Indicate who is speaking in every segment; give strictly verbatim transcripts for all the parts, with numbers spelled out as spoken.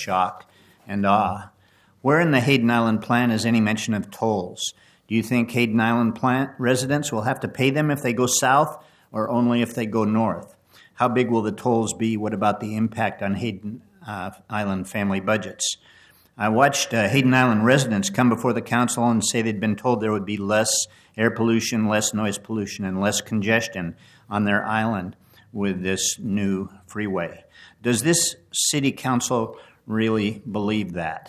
Speaker 1: shock and awe. Where in the Hayden Island plan is any mention of tolls? Do you think Hayden Island plant residents will have to pay them if they go south or only if they go north? How big will the tolls be? What about the impact on Hayden uh, Island family budgets? I watched uh, Hayden Island residents come before the council and say they'd been told there would be less air pollution, less noise pollution, and less congestion on their island with this new freeway. Does this city council really believe that?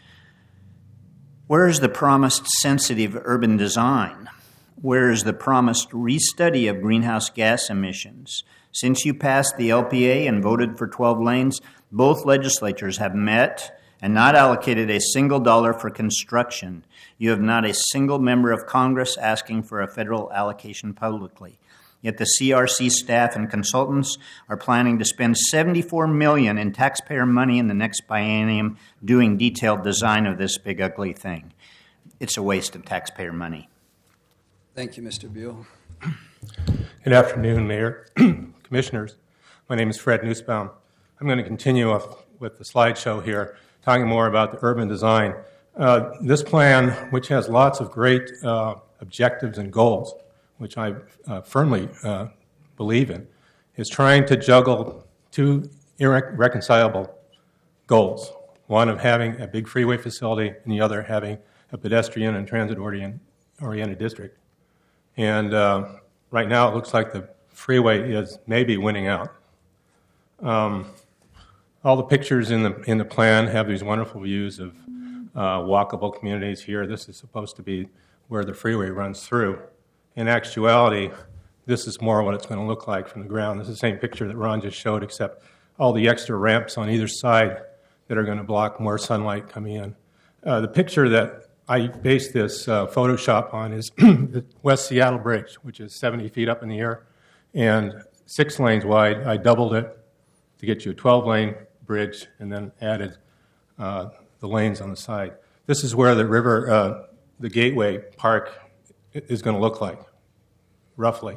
Speaker 1: Where is the promised sensitive urban design? Where is the promised restudy of greenhouse gas emissions? Since you passed the L P A and voted for twelve lanes, both legislatures have met and not allocated a single dollar for construction. You have not a single member of Congress asking for a federal allocation publicly. Yet the C R C staff and consultants are planning to spend seventy-four million dollars in taxpayer money in the next biennium doing detailed design of this big ugly thing. It's a waste of taxpayer money.
Speaker 2: Thank you, Mister Buell.
Speaker 3: Good afternoon, Mayor, Commissioners. My name is Fred Nussbaum. I'm going to continue off with the slideshow here, talking more about the urban design. Uh, this plan, which has lots of great uh, objectives and goals, which I uh, firmly uh, believe in, is trying to juggle two irreconcilable goals. One of having a big freeway facility and the other having a pedestrian and transit-oriented district. And uh, right now it looks like the freeway is maybe winning out. Um, all the pictures in the in the plan have these wonderful views of uh, walkable communities here. This is supposed to be where the freeway runs through. In actuality, this is more what it's going to look like from the ground. This is the same picture that Ron just showed, except all the extra ramps on either side that are going to block more sunlight coming in. Uh, the picture that I based this uh, Photoshop on is the West Seattle Bridge, which is seventy feet up in the air and six lanes wide. I doubled it to get you a twelve-lane bridge and then added uh, the lanes on the side. This is where the river, uh, the Gateway Park is going to look like, roughly.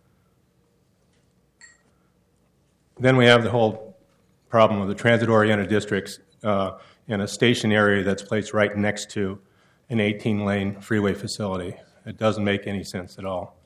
Speaker 3: Then we have the whole problem of the transit-oriented districts uh, in a station area that's placed right next to an eighteen-lane freeway facility. It doesn't make any sense at all.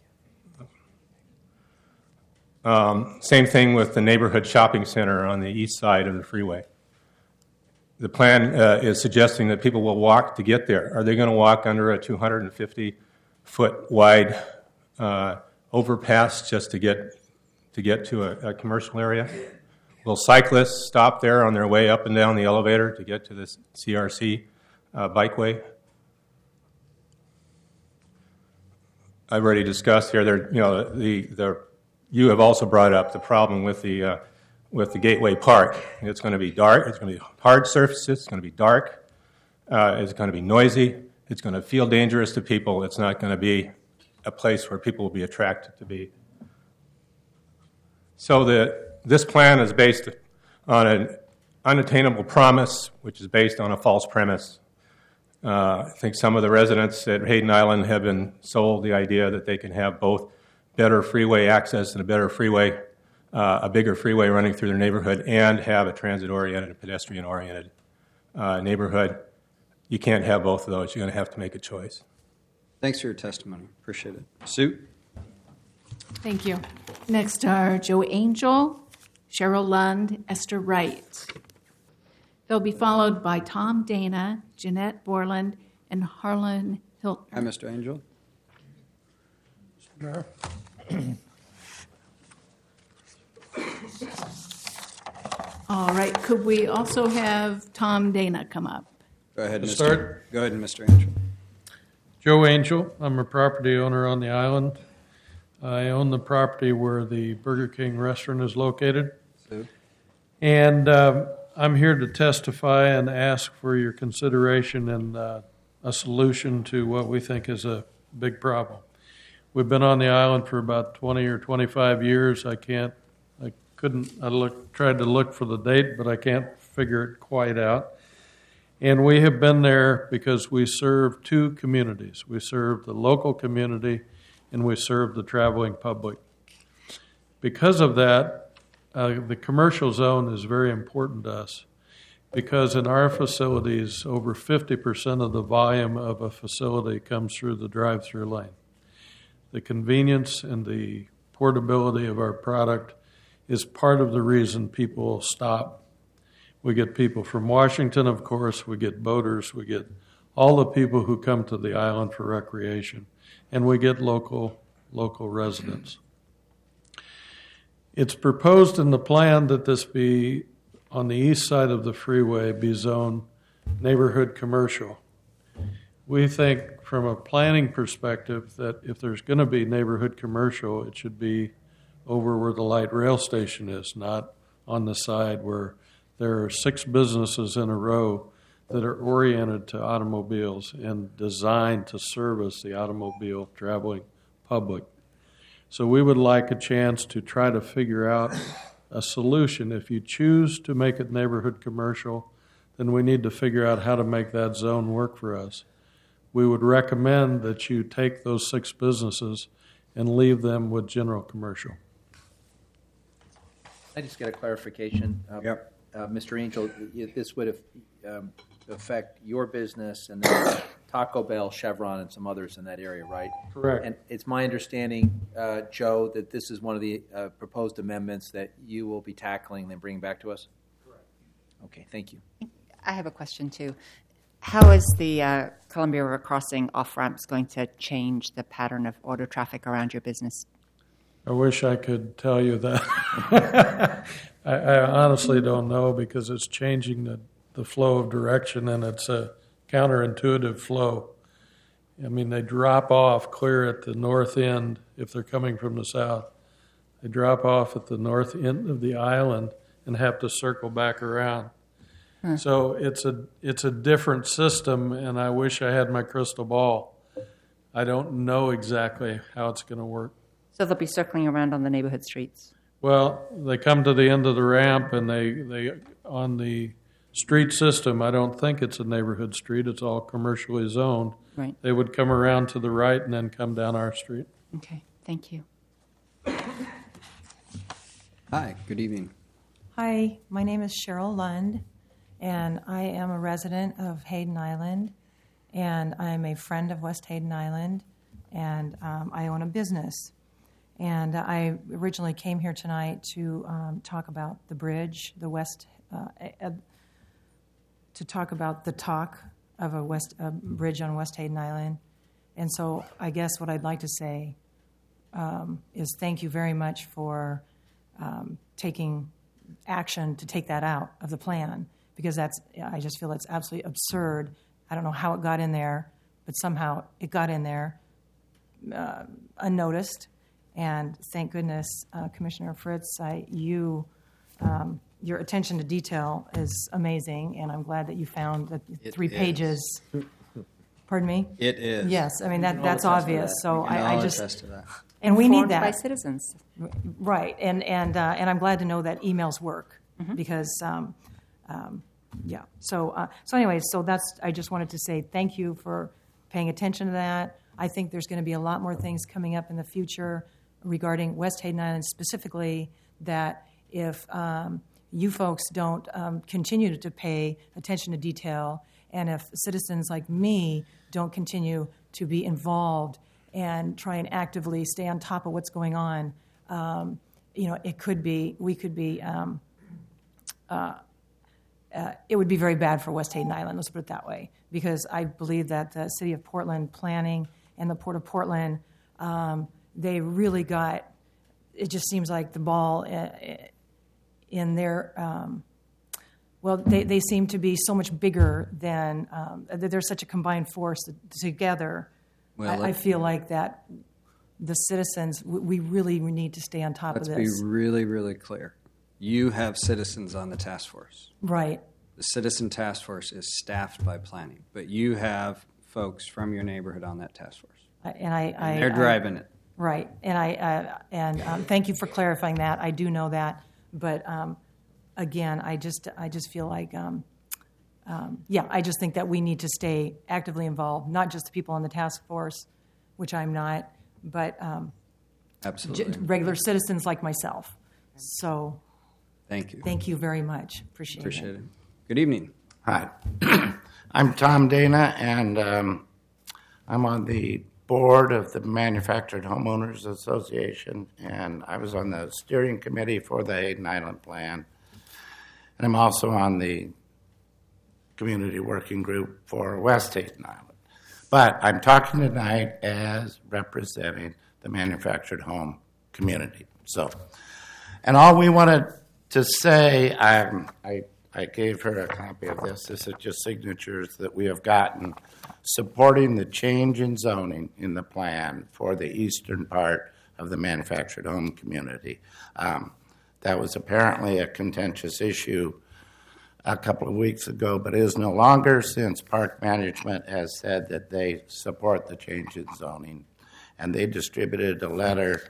Speaker 3: Um, same thing with the neighborhood shopping center on the east side of the freeway. The plan uh, is suggesting that people will walk to get there. Are they going to walk under a two hundred fifty foot wide uh, overpass just to get to get to a, a commercial area? Will cyclists stop there on their way up and down the elevator to get to this C R C uh, bikeway? I've already discussed here. There, you know, the the you have also brought up the problem with the uh, with the Gateway Park. It's going to be dark. It's going to be hard surfaces. It's going to be dark. Uh, it's going to be noisy. It's going to feel dangerous to people. It's not going to be a place where people will be attracted to be. So the, this plan is based on an unattainable promise, which is based on a false premise. Uh, I think some of the residents at Hayden Island have been sold the idea that they can have both better freeway access and a better freeway, uh, a bigger freeway running through their neighborhood and have a transit-oriented and pedestrian-oriented uh, neighborhood. You can't have both of those. You're going to have to make a choice.
Speaker 2: Thanks for your testimony. Appreciate it. Sue?
Speaker 4: Thank you. Next are Joe Angel, Cheryl Lund, Esther Wright. They'll be followed by Tom Dana, Jeanette Borland, and Harlan Hilton.
Speaker 2: Hi, Mister Angel.
Speaker 3: Sure.
Speaker 4: All right. Could we also have Tom Dana come up?
Speaker 2: Go ahead,
Speaker 5: To
Speaker 2: Mister
Speaker 5: start.
Speaker 2: Go ahead, Mister Angel.
Speaker 5: Joe Angel. I'm a property owner on the island. I own the property where the Burger King restaurant is located.
Speaker 2: Sue?
Speaker 5: And um, I'm here to testify and ask for your consideration and uh, a solution to what we think is a big problem. We've been on the island for about twenty or twenty-five years. I can't, I couldn't, I look, tried to look for the date, but I can't figure it quite out. And we have been there because we serve two communities. We serve the local community and we serve the traveling public. Because of that, uh, the commercial zone is very important to us. because in our facilities, over fifty percent of the volume of a facility comes through the drive-through lane. The convenience and the portability of our product is part of the reason people stop. We get people from Washington, of course, we get boaters, we get all the people who come to the island for recreation, and we get local local residents. It's proposed in the plan that this be on the east side of the freeway, be zoned neighborhood commercial. We think from a planning perspective that if there's going to be neighborhood commercial, it should be over where the light rail station is, not on the side where there are six businesses in a row that are oriented to automobiles and designed to service the automobile traveling public. So we would like a chance to try to figure out a solution. If you choose to make it neighborhood commercial, then we need to figure out how to make that zone work for us. We would recommend that you take those six businesses and leave them with general commercial.
Speaker 6: I just get a clarification. Uh,
Speaker 2: Yep.
Speaker 6: uh, Mister Angel, y- this would have, um, affect your business and then Taco Bell, Chevron, and some others in that area, right?
Speaker 5: Correct.
Speaker 6: And it's my understanding, uh, Joe, that this is one of the uh, proposed amendments that you will be tackling and then bringing back to us? Correct. Okay, thank you.
Speaker 7: I have a question too. How is the uh, Columbia River Crossing off-ramps going to change the pattern of auto traffic around your business?
Speaker 5: I wish I could tell you that. I, I honestly don't know because it's changing the, the flow of direction, and it's a counterintuitive flow. I mean, they drop off clear at the north end if they're coming from the south. They drop off at the north end of the island and have to circle back around. Hmm. So it's a it's a different system, and I wish I had my crystal ball. I don't know exactly how it's going to work.
Speaker 7: So they'll be circling around on the neighborhood streets?
Speaker 5: Well, they come to the end of the ramp, and they, they on the street system, I don't think it's a neighborhood street. It's all commercially zoned.
Speaker 7: Right.
Speaker 5: They would come around to the right and then come down our street.
Speaker 7: Okay, thank you.
Speaker 2: Hi, good evening.
Speaker 8: Hi, my name is Cheryl Lund, and I am a resident of Hayden Island, and I'm a friend of West Hayden Island, and um, I own a business. And I originally came here tonight to um, talk about the bridge, the West, uh, uh, to talk about the talk of a West uh, bridge on West Hayden Island. And so I guess what I'd like to say um, is thank you very much for um, taking action to take that out of the plan, because that's, I just feel it's absolutely absurd. I don't know how it got in there, but somehow it got in there uh, unnoticed. And thank goodness, uh, Commissioner Fritz, I, you, um, your attention to detail is amazing, and I'm glad that you found the
Speaker 2: It
Speaker 8: three
Speaker 2: is.
Speaker 8: pages. Pardon me?
Speaker 2: It is.
Speaker 8: Yes, I mean that
Speaker 6: all
Speaker 8: that's
Speaker 6: attest to
Speaker 8: obvious.
Speaker 6: that.
Speaker 8: So
Speaker 2: We can
Speaker 8: I,
Speaker 2: all
Speaker 8: I just
Speaker 2: attest to that.
Speaker 8: and we need
Speaker 7: Informed
Speaker 8: that
Speaker 7: by citizens.
Speaker 8: right, and and uh, and I'm glad to know that emails work mm-hmm. because um, um, yeah. So uh, so anyway, so that's I just wanted to say thank you for paying attention to that. I think there's going to be a lot more things coming up in the future regarding West Hayden Island specifically, that if um, you folks don't um, continue to pay attention to detail, and if citizens like me don't continue to be involved and try and actively stay on top of what's going on, um, you know, it could be, we could be, um, uh, uh, it would be very bad for West Hayden Island, let's put it that way, because I believe that the City of Portland planning and the Port of Portland, um, they really got, it just seems like the ball in their, um, well, they, they seem to be so much bigger than, um, they're such a combined force together.
Speaker 2: Well,
Speaker 8: I, I feel like that the citizens, we really need to stay on top
Speaker 2: Let's
Speaker 8: of
Speaker 2: be
Speaker 8: this.
Speaker 2: really, really clear. You have citizens on the task force.
Speaker 8: Right.
Speaker 2: The citizen task force is staffed by planning, but you have folks from your neighborhood on that task force.
Speaker 8: I- And I, I
Speaker 2: And they're
Speaker 8: I-
Speaker 2: driving it.
Speaker 8: Right, and I uh, and um, thank you for clarifying that. I do know that, but um, again, I just I just feel like um, um, yeah, I just think that we need to stay actively involved, not just the people on the task force, which I'm not, but um,
Speaker 2: Absolutely.
Speaker 8: j- regular citizens like myself. So
Speaker 2: Thank you.
Speaker 8: thank you very much. Appreciate,
Speaker 2: Appreciate
Speaker 8: it.
Speaker 2: it. Good evening.
Speaker 9: Hi. I'm Tom Dana, and um, I'm on the board of the Manufactured Homeowners Association, and I was on the steering committee for the Hayden Island Plan. And I'm also on the community working group for West Hayden Island. But I'm talking tonight as representing the manufactured home community. So, and all we wanted to say, um, I I gave her a copy of this. This is just signatures that we have gotten supporting the change in zoning in the plan for the eastern part of the manufactured home community. Um, that was apparently a contentious issue a couple of weeks ago, but is no longer, since Park Management has said that they support the change in zoning. And they distributed a letter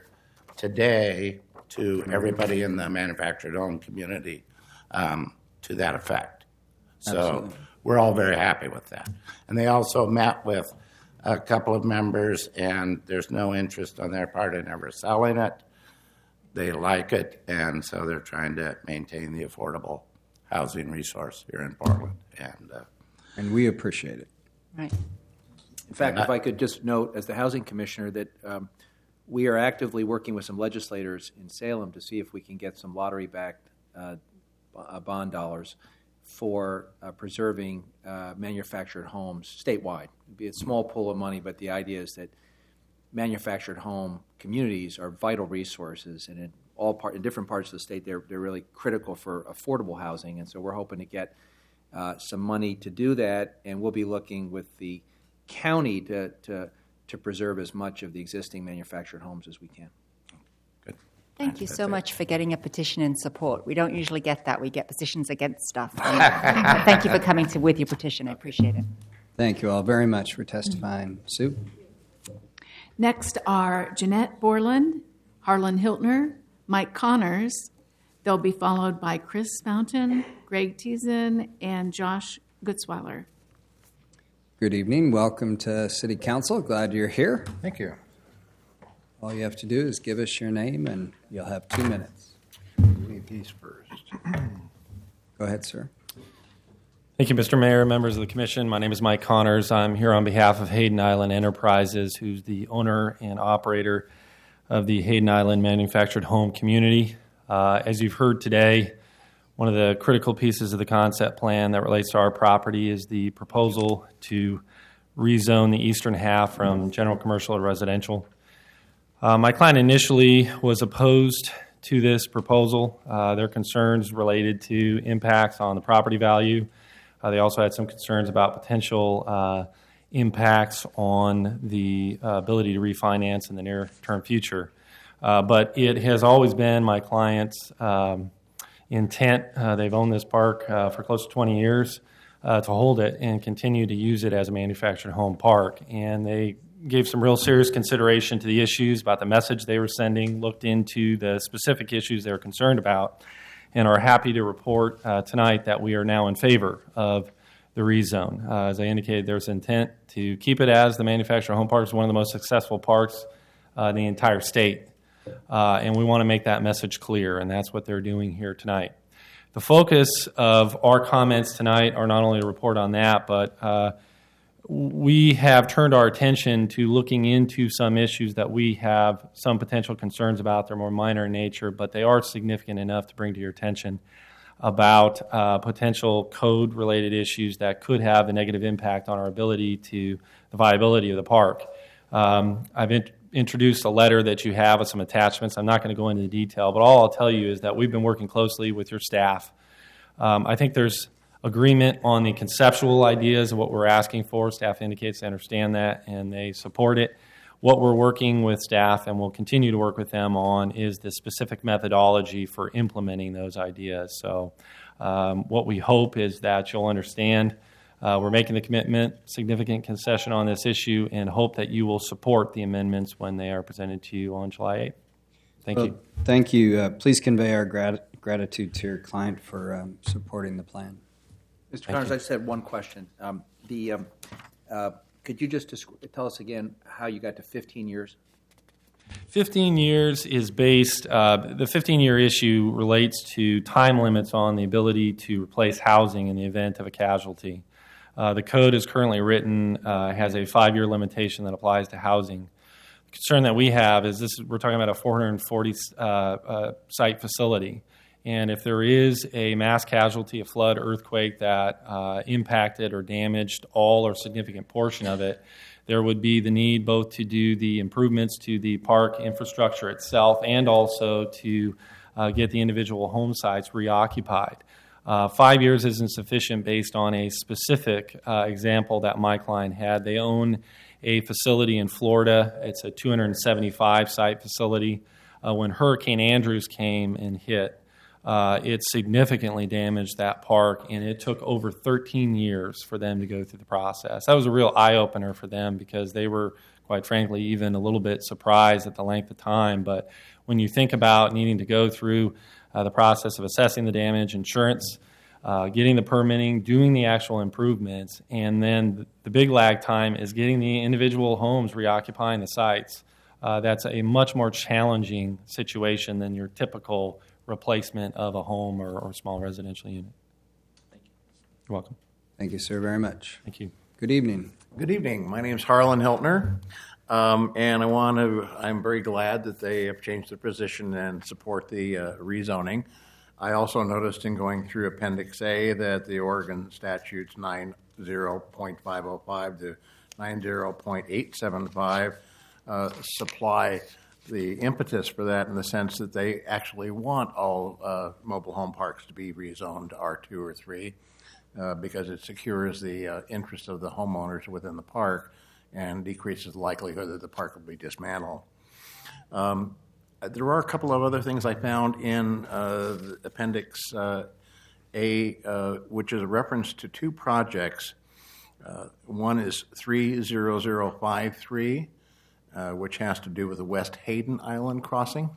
Speaker 9: today to everybody in the manufactured home community um, to that effect. So
Speaker 2: Absolutely.
Speaker 9: We're all very happy with that. And they also met with a couple of members, and there's no interest on their part in ever selling it. They like it, and so they're trying to maintain the affordable housing resource here in Portland. And uh,
Speaker 2: And we appreciate it.
Speaker 7: Right.
Speaker 6: In fact, if I could just note, as the housing commissioner, that um, we are actively working with some legislators in Salem to see if we can get some lottery-backed uh, bond dollars for uh, preserving uh, manufactured homes statewide. It'd be a small pool of money, but the idea is that manufactured home communities are vital resources, and in all part, in different parts of the state, they're they're really critical for affordable housing. And so we're hoping to get uh, some money to do that, and we'll be looking with the county to to to preserve as much of the existing manufactured homes as we can.
Speaker 9: good.
Speaker 7: Thank you so
Speaker 9: That's it.
Speaker 7: much for getting a petition in support. We don't usually get that. We get petitions against stuff. And thank you for coming to with your petition. I appreciate it.
Speaker 2: Thank you all very much for testifying. Sue?
Speaker 4: Next are Jeanette Borland, Harlan Hiltner, Mike Connors. They'll be followed by Chris Fountain, Greg Teason, and Josh Gutzweiler.
Speaker 2: Good evening. Welcome to City Council. Glad you're here.
Speaker 10: Thank you.
Speaker 2: All you have to do is give us your name, and you'll have two minutes.
Speaker 10: Leave these first.
Speaker 2: Go ahead, sir.
Speaker 11: Thank you, Mister Mayor, members of the commission. My name is Mike Connors. I'm here on behalf of Hayden Island Enterprises, who's the owner and operator of the Hayden Island Manufactured Home Community. Uh, as you've heard today, one of the critical pieces of the concept plan that relates to our property is the proposal to rezone the eastern half from general commercial to residential. Uh, my client initially was opposed to this proposal. Uh, their concerns related to impacts on the property value. Uh, they also had some concerns about potential uh, impacts on the uh, ability to refinance in the near-term future. Uh, but it has always been my client's um, intent. Uh, they've owned this park uh, for close to twenty years uh, to hold it and continue to use it as a manufactured home park. And they gave some real serious consideration to the issues about the message they were sending, looked into the specific issues they were concerned about, and are happy to report uh, tonight that we are now in favor of the rezone. Uh, as I indicated, there's intent to keep it as the manufactured home park. It's one of the most successful parks uh, in the entire state. Uh, and we want to make that message clear, and that's what they're doing here tonight. The focus of our comments tonight are not only to report on that, but uh, we have turned our attention to looking into some issues that we have some potential concerns about. They're more minor in nature, but they are significant enough to bring to your attention about uh, potential code-related issues that could have a negative impact on our ability to the viability of the park. Um, I've int- introduced a letter that you have with some attachments. I'm not going to go into the detail, but all I'll tell you is that we've been working closely with your staff. Um, I think there's agreement on the conceptual ideas of what we're asking for. Staff indicates they understand that and they support it. What we're working with staff, and we'll continue to work with them on, is the specific methodology for implementing those ideas. So um, what we hope is that you'll understand uh, we're making the commitment, significant concession on this issue, and hope that you will support the amendments when they are presented to you on July eighth. Thank
Speaker 2: Well,
Speaker 11: you.
Speaker 2: Thank you. Uh, please convey our grat- gratitude to your client for um, supporting the plan.
Speaker 6: Mister Connors, I just had one question. Um, the um, uh, could you just descri- tell us again how you got to fifteen years?
Speaker 11: fifteen years is based, uh, the fifteen-year issue relates to time limits on the ability to replace housing in the event of a casualty. Uh, the code is currently written, uh, has a five-year limitation that applies to housing. The concern that we have is this: we're talking about a four hundred forty uh, uh, site facility. And if there is a mass casualty, a flood, earthquake that uh, impacted or damaged all or significant portion of it, there would be the need both to do the improvements to the park infrastructure itself and also to uh, get the individual home sites reoccupied. Uh, five years isn't sufficient based on a specific uh, example that my client had. They own a facility in Florida. It's a two hundred seventy-five site facility. Uh, when Hurricane Andrews came and hit, Uh, it significantly damaged that park, and it took over thirteen years for them to go through the process. That was a real eye-opener for them because they were, quite frankly, even a little bit surprised at the length of time. But when you think about needing to go through uh, the process of assessing the damage, insurance, uh, getting the permitting, doing the actual improvements, and then the big lag time is getting the individual homes reoccupying the sites, uh, that's a much more challenging situation than your typical replacement of a home or, or small residential unit. Thank you. You're welcome.
Speaker 2: Thank you, sir, very much.
Speaker 11: Thank you.
Speaker 2: Good evening.
Speaker 10: Good evening. My name is Harlan Hiltner, um, and I want to. I'm very glad that they have changed their position and support the uh, rezoning. I also noticed in going through Appendix A that the Oregon statutes ninety point five oh five to ninety point eight seven five uh, supply the impetus for that in the sense that they actually want all uh, mobile home parks to be rezoned to R two or three uh, because it secures the uh, interest of the homeowners within the park and decreases the likelihood that the park will be dismantled. Um, there are a couple of other things I found in uh, the Appendix uh, A, uh, which is a reference to two projects. Uh, one is three zero zero five three, Uh, which has to do with the West Hayden Island crossing.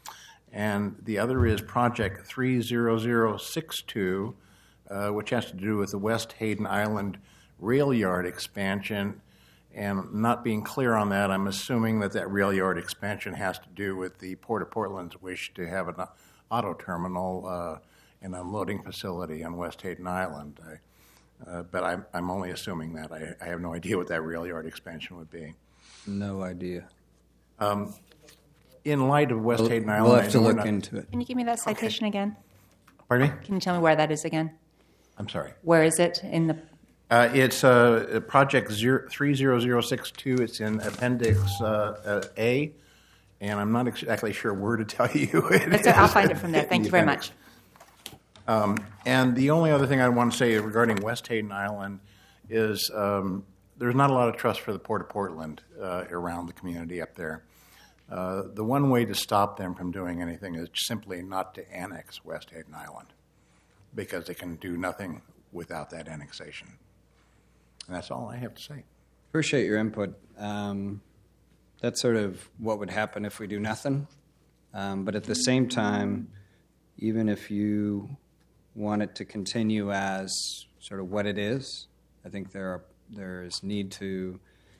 Speaker 10: And the other is Project three zero zero six two, uh, which has to do with the West Hayden Island rail yard expansion. And not being clear on that, I'm assuming that that rail yard expansion has to do with the Port of Portland's wish to have an auto terminal uh, and unloading facility on West Hayden Island. I, uh, but I'm, I'm only assuming that. I, I have no idea what that rail yard expansion would be.
Speaker 2: No idea.
Speaker 10: Um, in light of West
Speaker 2: We'll,
Speaker 10: Hayden Island,
Speaker 2: we'll have to
Speaker 10: I know we're
Speaker 2: look
Speaker 10: not-
Speaker 2: into it.
Speaker 7: Can you give me that citation again?
Speaker 10: Pardon me?
Speaker 7: Can you tell me where that is again?
Speaker 10: I'm sorry.
Speaker 7: Where is it in the?
Speaker 10: Uh, it's uh, Project zero, three zero zero six two. It's in Appendix uh, uh, A, and I'm not exactly sure where to tell you it
Speaker 7: That's
Speaker 10: is.
Speaker 7: it. I'll find it from there. Thank
Speaker 10: The
Speaker 7: you very
Speaker 10: appendix.
Speaker 7: much.
Speaker 10: Um, and the only other thing I want to say regarding West Hayden Island is um, there's not a lot of trust for the Port of Portland uh, around the community up there. Uh, the one way to stop them from doing anything is simply not to annex West Hayden Island because they can do nothing without that annexation. And that's all I have to say.
Speaker 2: Appreciate your input. Um, that's sort of what would happen if we do nothing. Um, but at the same time, even if you want it to continue as sort of what it is, I think there are there is need to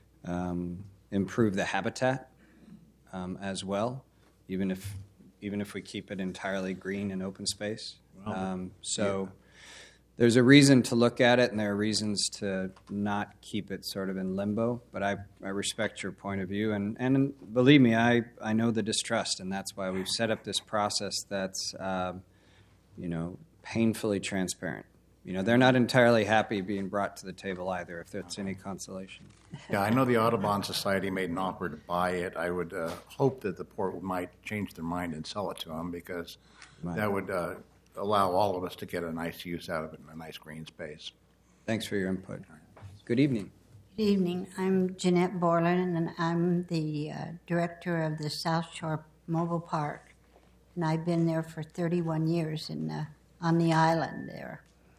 Speaker 2: um, improve the habitat um, as well, even if even if we keep it entirely green and open space. Um, so there's a reason to look at it, and there are reasons to not keep it sort of in limbo. But I, I respect your point of view, and, and believe me, I, I know the distrust, and that's why we've set up this process that's uh, you know painfully transparent. You know, they're not entirely happy being brought to the table either, if that's any consolation.
Speaker 10: Yeah, I know the Audubon Society made an offer to buy it. I would uh, hope that the port might change their mind and sell it to them because
Speaker 2: Right.
Speaker 10: that would uh, allow all of us to get a nice use out of it and a nice green space.
Speaker 2: Thanks for your input. Good evening.
Speaker 12: Good evening. I'm Jeanette Borland, and I'm the uh, director of the South Shore Mobile Park. And I've been there for thirty-one years in, uh, on the island there.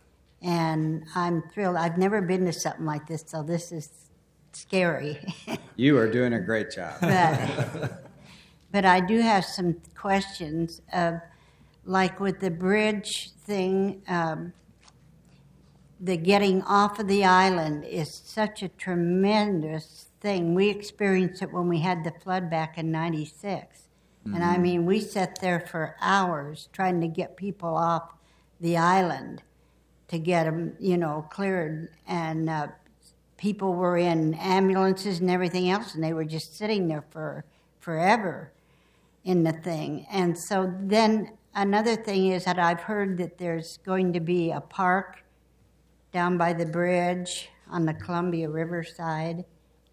Speaker 12: And I'm thrilled. I've never been to something like this, so this is scary.
Speaker 2: You are doing a great job.
Speaker 12: but, but I do have some questions. Of, like with the bridge thing, um, the getting off of the island is such a tremendous thing. We experienced it when we had the flood back in ninety-six. Mm-hmm. And I mean, we sat there for hours trying to get people off the island to get them, you know, cleared. And uh, people were in ambulances and everything else, and they were just sitting there for forever in the thing. And so then another thing is that I've heard that there's going to be a park down by the bridge on the Columbia River side.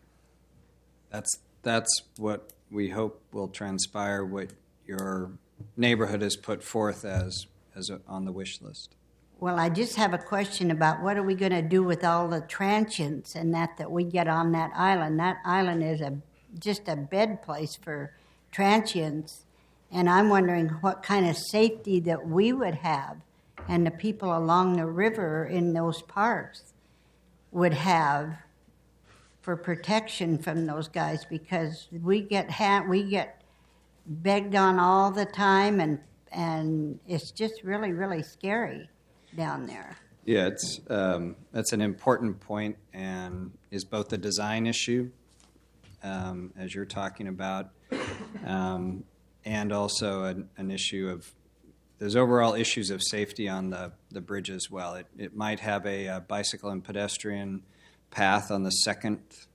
Speaker 2: That's that's what we hope will transpire, what your neighborhood has put forth as as a, on the wish list.
Speaker 12: Well, I just have a question about what are we going to do with all the transients and that that we get on that island. That island is a just a bed place for transients, and I'm wondering what kind of safety that we would have and the people along the river in those parks would have for protection from those guys, because we get ha- we get begged on all the time, and and it's just really, really scary down there.
Speaker 2: Yeah, it's um, that's an important point, and is both a design issue, um, as you're talking about, um, and also an, an issue of there's overall issues of safety on the, the bridge as well. It it might have a, a bicycle and pedestrian path on the second,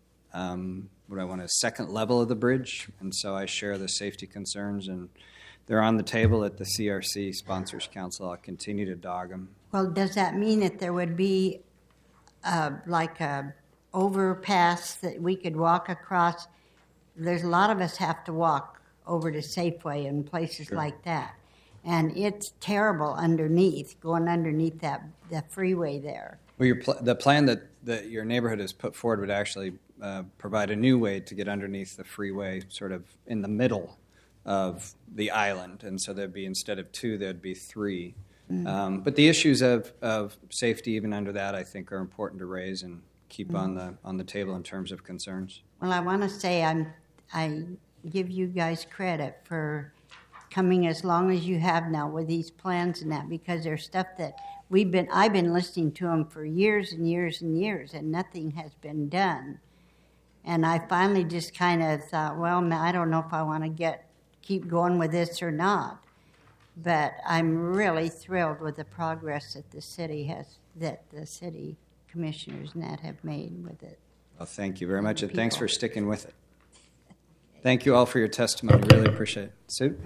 Speaker 2: um, what I want a second level of the bridge, and so I share the safety concerns, and they're on the table at the C R C Sponsors Council. I'll continue to dog them.
Speaker 12: Well, does that mean that there would be uh, like a overpass that we could walk across? There's a lot of us have to walk over to Safeway and places
Speaker 2: Sure.
Speaker 12: like that, and it's terrible underneath, going underneath that the freeway there.
Speaker 2: Well, your pl- the plan that, that your neighborhood has put forward would actually uh, provide a new way to get underneath the freeway, sort of in the middle of the island, and so there'd be, instead of two, there'd be three. Mm-hmm. Um, but the issues of, of safety, even under that, I think are important to raise and keep mm-hmm. on the on the table in terms of concerns.
Speaker 12: Well, I want to say I'm I give you guys credit for coming as long as you have now with these plans and that, because there's stuff that we've been I've been listening to them for years and years and years, and nothing has been done. And I finally just kind of thought, well, I don't know if I want to get keep going with this or not. But I'm really thrilled with the progress that the city has, that the city commissioners and that have made with it.
Speaker 2: Well, thank you very much, and thanks for sticking with it. Thank you all for your testimony. Really appreciate it. Sue?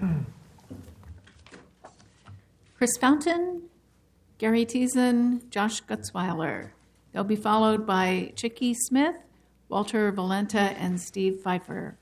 Speaker 4: Chris Fountain, Gary Teason, Josh Gutzweiler. They'll be followed by Chicky Smith, Walter Valenta, and Steve Pfeiffer.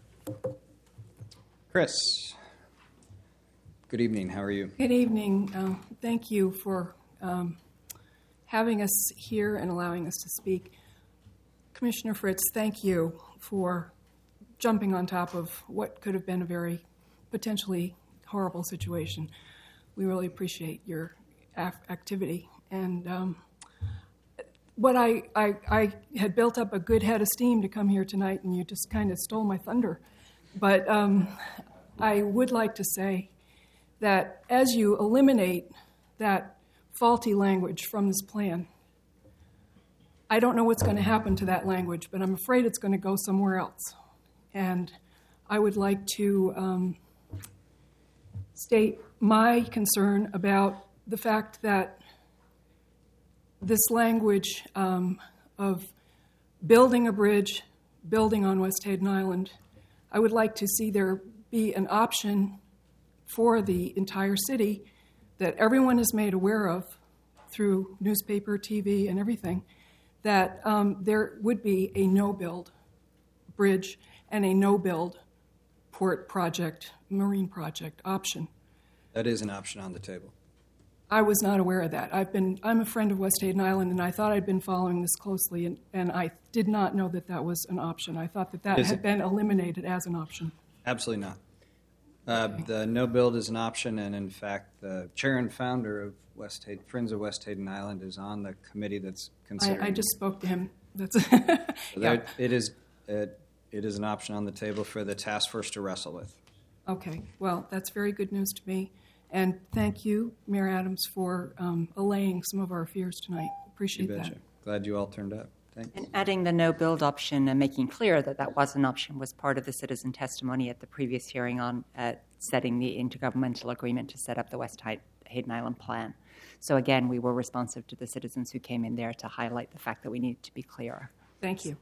Speaker 2: Chris. Good evening. How are you?
Speaker 13: Good evening. Uh, thank you for um, having us here and allowing us to speak. Commissioner Fritz, thank you for jumping on top of what could have been a very potentially horrible situation. We really appreciate your af- activity. And um, what I, I, I had built up a good head of steam to come here tonight, and you just kind of stole my thunder. But um, I would like to say that as you eliminate that faulty language from this plan, I don't know what's going to happen to that language, but I'm afraid it's going to go somewhere else. And I would like to um, state my concern about the fact that this language um, of building a bridge, building on West Hayden Island, I would like to see there be an option for the entire city that everyone is made aware of through newspaper, T V, and everything, that um, there would be a no-build bridge and a no-build port project, marine project option.
Speaker 2: That is an option on the table.
Speaker 13: I was not aware of that. I've been, I'm a friend of West Hayden Island, and I thought I'd been following this closely, and, and I did not know that that was an option. I thought that that
Speaker 2: Is
Speaker 13: had
Speaker 2: it?
Speaker 13: been eliminated as an option.
Speaker 2: Absolutely not. Uh, the no build is an option, and in fact, the chair and founder of West Hayden, Friends of West Hayden Island, is on the committee that's considering.
Speaker 13: I, I just spoke to him. That's
Speaker 2: so
Speaker 13: yeah.
Speaker 2: there, it is. It, it is an option on the table for the task force to wrestle with.
Speaker 13: Okay. Well, that's very good news to me, and thank you, Mayor Adams, for um, allaying some of our fears tonight. Appreciate
Speaker 2: You
Speaker 13: that.
Speaker 2: betcha. Glad you all turned up. Thanks.
Speaker 7: And adding the no build option and making clear that that was an option was part of the citizen testimony at the previous hearing on uh, setting the intergovernmental agreement to set up the West Hayden Island plan. So again, we were responsive to the citizens who came in there to highlight the fact that we needed to be clearer.
Speaker 13: Thank you.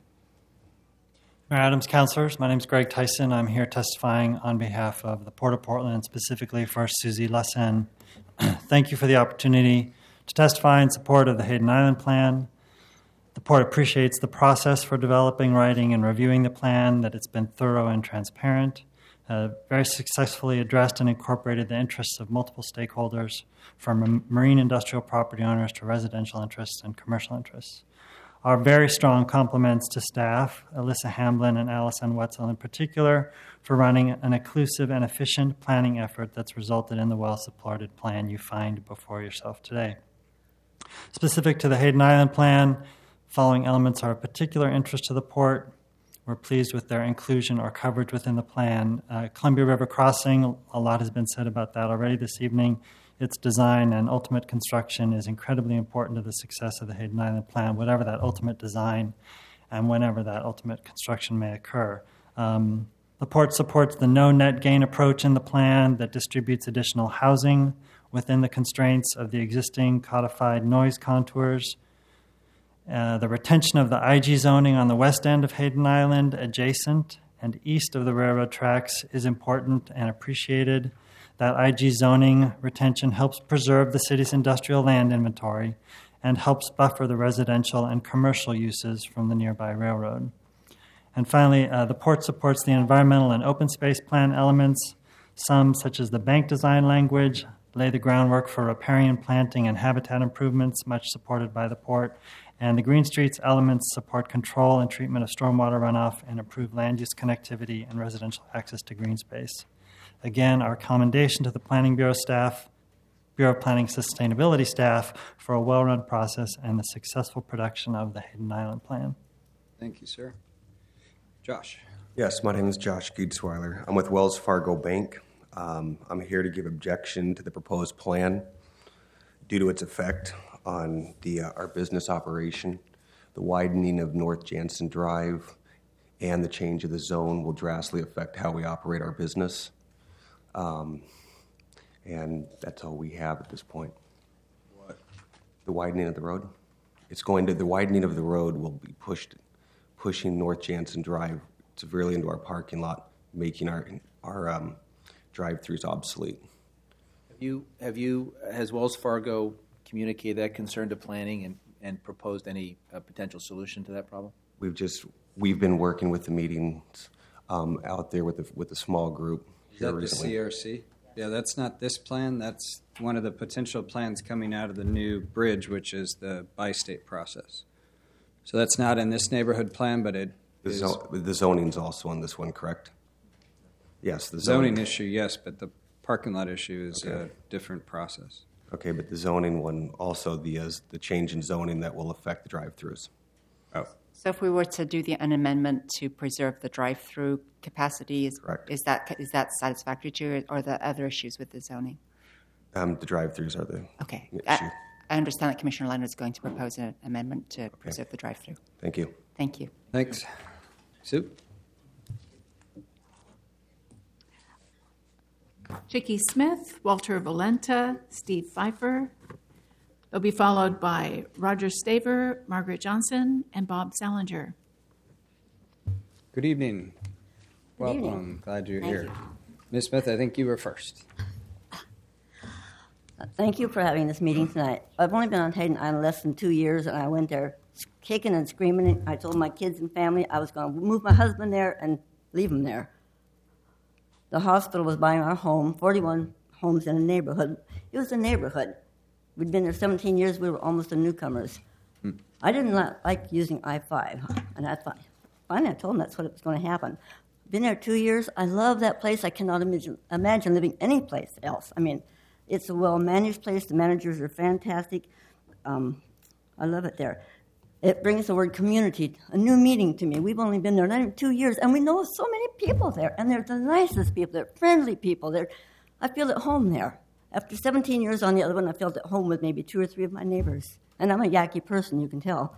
Speaker 14: Mayor Adams, councilors, my name is Greg Tyson. I'm here testifying on behalf of the Port of Portland, specifically for Susie Lassen. Thank you for the opportunity to testify in support of the Hayden Island plan. The Port appreciates the process for developing, writing, and reviewing the plan, that it's been thorough and transparent, uh, very successfully addressed and incorporated the interests of multiple stakeholders, from marine industrial property owners to residential interests and commercial interests. Our very strong compliments to staff, Alyssa Hamblin and Allison Wetzel in particular, for running an inclusive and efficient planning effort that's resulted in the well-supported plan you find before yourself today. Specific to the Hayden Island plan, following elements are of particular interest to the Port. We're pleased with their inclusion or coverage within the plan. Uh, Columbia River Crossing, a lot has been said about that already this evening. Its design and ultimate construction is incredibly important to the success of the Hayden Island plan, whatever that ultimate design and whenever that ultimate construction may occur. Um, the Port supports the no net gain approach in the plan that distributes additional housing within the constraints of the existing codified noise contours. Uh, the retention of the I G zoning on the west end of Hayden Island, adjacent and east of the railroad tracks, is important and appreciated. That I G zoning retention helps preserve the city's industrial land inventory and helps buffer the residential and commercial uses from the nearby railroad. And finally, uh, the Port supports the environmental and open space plan elements. Some, such as the bank design language, lay the groundwork for riparian planting and habitat improvements, much supported by the Port. And the Green Streets elements support control and treatment of stormwater runoff and improve land use connectivity and residential access to green space. Again, our commendation to the Planning Bureau staff, Bureau of Planning Sustainability staff, for a well-run process and the successful production of the Hayden Island plan.
Speaker 2: Thank you, sir. Josh.
Speaker 15: Yes, my name is Josh Giedsweiler. I'm with Wells Fargo Bank. Um, I'm here to give objection to the proposed plan due to its effect on the uh, our business operation. The widening of North Jansen Drive and the change of the zone will drastically affect how we operate our business. Um, and that's all we have at this point.
Speaker 2: What?
Speaker 15: The widening of the road. It's going to, the widening of the road will be pushed, pushing North Jansen Drive severely into our parking lot, making our, our um, drive-throughs obsolete.
Speaker 6: Have you, have you, has Wells Fargo communicated that concern to planning and, and proposed any uh, potential solution to that problem?
Speaker 15: We've just, we've been working with the meetings um, out there with the, with a small group.
Speaker 2: Is that the C R C? Yeah, that's not this plan. That's one of the potential plans coming out of the new bridge, which is the bi-state process. So that's not in this neighborhood plan, but it
Speaker 15: the
Speaker 2: is.
Speaker 15: Zo- the zoning's also on this one, correct? Yes, the
Speaker 2: zoning,
Speaker 15: zoning
Speaker 2: issue, yes, but the parking lot issue is
Speaker 15: okay.
Speaker 2: a different process.
Speaker 15: Okay, but the zoning one, also the uh, the change in zoning that will affect the drive-throughs.
Speaker 2: Oh.
Speaker 7: So if we were to do the, an amendment to preserve the drive-through capacity, is, is that is that satisfactory to you, or the other issues with the zoning?
Speaker 15: Um, the drive-throughs are the
Speaker 7: okay.
Speaker 15: issue.
Speaker 7: I, I understand that Commissioner Leonard is going to propose an amendment to okay. preserve the drive-through.
Speaker 15: Thank you.
Speaker 7: Thank you.
Speaker 2: Thanks. Sue?
Speaker 4: Chicky Smith, Walter Valenta, Steve Pfeiffer. They'll be followed by Roger Staver, Margaret Johnson, and Bob Salinger.
Speaker 2: Good evening.
Speaker 12: Good
Speaker 2: Welcome.
Speaker 12: evening.
Speaker 2: Glad you're
Speaker 12: Thank
Speaker 2: here.
Speaker 12: you.
Speaker 2: Miz Smith, I think you were first.
Speaker 16: Thank you for having this meeting tonight. I've only been on Hayden Island less than two years, and I went there kicking and screaming. I told my kids and family I was going to move my husband there and leave him there. The hospital was buying our home, forty-one homes in a neighborhood. It was a neighborhood. We'd been there seventeen years. We were almost the newcomers. Hmm. I didn't like using I five, and I thought, finally I told them that's what was going to happen. Been there two years. I love that place. I cannot imagine, imagine living any place else. I mean, it's a well-managed place. The managers are fantastic. Um, I love it there. It brings the word community, a new meaning to me. We've only been there not even two years, and we know so many people there, and they're the nicest people. They're friendly people. They're, I feel at home there. After seventeen years on the other one, I felt at home with maybe two or three of my neighbors. And I'm a Yaqui person, you can tell.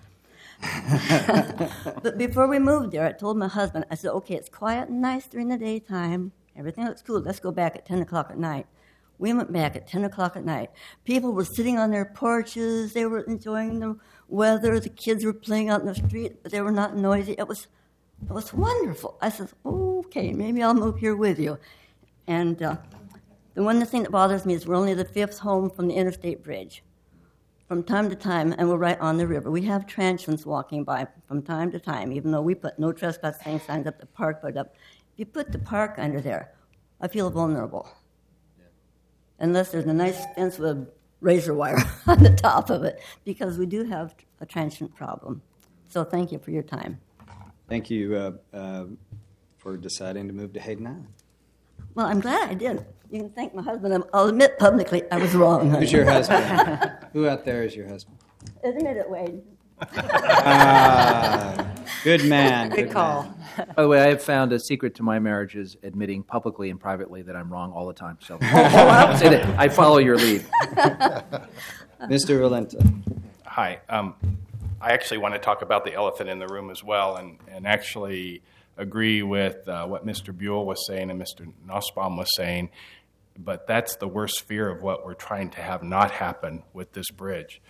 Speaker 16: But before we moved there, I told my husband, I said, okay, it's quiet and nice during the daytime. Everything looks cool. Let's go back at ten o'clock at night. We went back at ten o'clock at night. People were sitting on their porches. They were enjoying the weather. The kids were playing out in the street, but they were not noisy. It was it was wonderful. I said, okay, maybe I'll move here with you. And uh, the one thing that bothers me is we're only the fifth home from the interstate bridge. From time to time, and we're right on the river. We have transients walking by from time to time, even though we put no trespassing signs up, the park put up. If you put the park under there, I feel vulnerable. Yeah. Unless there's a nice fence with razor wire on the top of it, because we do have a transient problem. So thank you for your time.
Speaker 2: Thank you uh, uh, for deciding to move to Hayden Island.
Speaker 16: Well, I'm glad I did. You can thank my husband. I'll admit publicly I was wrong.
Speaker 2: Who's your husband? Who out there is your husband?
Speaker 16: Admit it, Wade.
Speaker 2: Ah, good man.
Speaker 8: Good, good call.
Speaker 6: Man. By the way, I have found a secret to my marriage is admitting publicly and privately that I'm wrong all the time. So I say that I follow your lead.
Speaker 2: Mister Valenta.
Speaker 17: Hi. Um, I actually want to talk about the elephant in the room as well, and, and actually agree with uh, what Mister Buell was saying and Mister Nussbaum was saying, but that's the worst fear of what we're trying to have not happen with this bridge.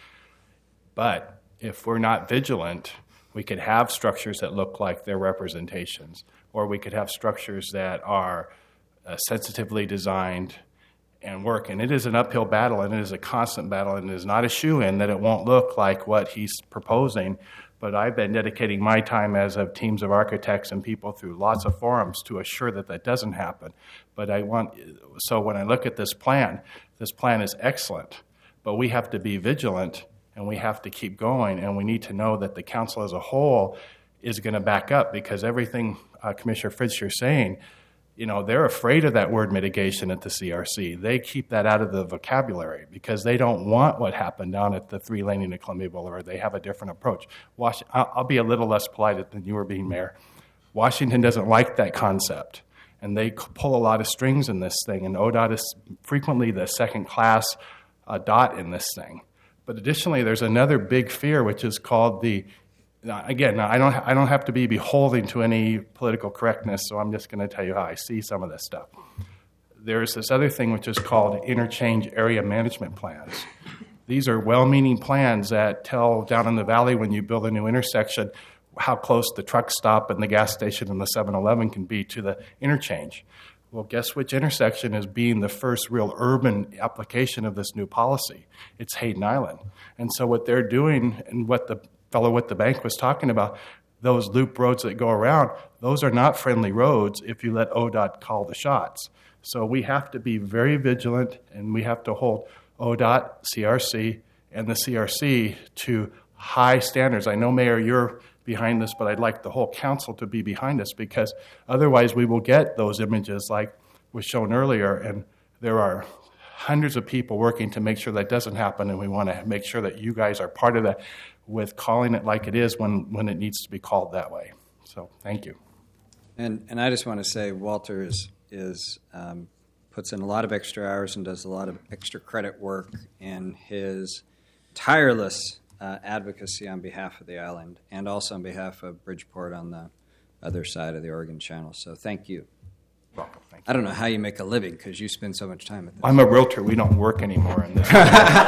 Speaker 17: But if we're not vigilant, we could have structures that look like their representations, or we could have structures that are uh, sensitively designed and work. And it is an uphill battle, and it is a constant battle, and it is not a shoo-in that it won't look like what he's proposing. But I've been dedicating my time as of teams of architects and people through lots of forums to assure that that doesn't happen. But I want, so when I look at this plan, this plan is excellent, but we have to be vigilant and we have to keep going, and we need to know that the council as a whole is going to back up, because everything uh, Commissioner Fritz you're saying, you know, they're afraid of that word mitigation at the C R C. They keep that out of the vocabulary because they don't want what happened down at the three laning of Columbia Boulevard. They have a different approach. Was- I'll, I'll be a little less polite than you were being, Mayor. Washington doesn't like that concept, and they pull a lot of strings in this thing, and O D O T is frequently the second-class uh, dot in this thing. But additionally, there's another big fear, which is called the Again, I don't I don't have to be beholden to any political correctness, so I'm just going to tell you how I see some of this stuff. There's this other thing which is called interchange area management plans. These are well-meaning plans that tell down in the valley when you build a new intersection how close the truck stop and the gas station and the seven eleven can be to the interchange. Well, guess which intersection is being the first real urban application of this new policy? It's Hayden Island. And so what they're doing, and what the fellow with the bank was talking about, those loop roads that go around, those are not friendly roads if you let O D O T call the shots. So we have to be very vigilant, and we have to hold O D O T, C R C, and the C R C to high standards. I know, Mayor, you're behind this, but I'd like the whole council to be behind us, because otherwise we will get those images like was shown earlier, and there are hundreds of people working to make sure that doesn't happen, and we want to make sure that you guys are part of that with calling it like it is when, when it needs to be called that way. So thank you.
Speaker 2: And and I just want to say Walter is, is um, puts in a lot of extra hours and does a lot of extra credit work in his tireless uh, advocacy on behalf of the island, and also on behalf of Bridgeport on the other side of the Oregon Channel. So thank you.
Speaker 17: Welcome. Thank you.
Speaker 2: I don't know how you make a living, because you spend so much time at this.
Speaker 17: I'm a realtor. We don't work anymore in this.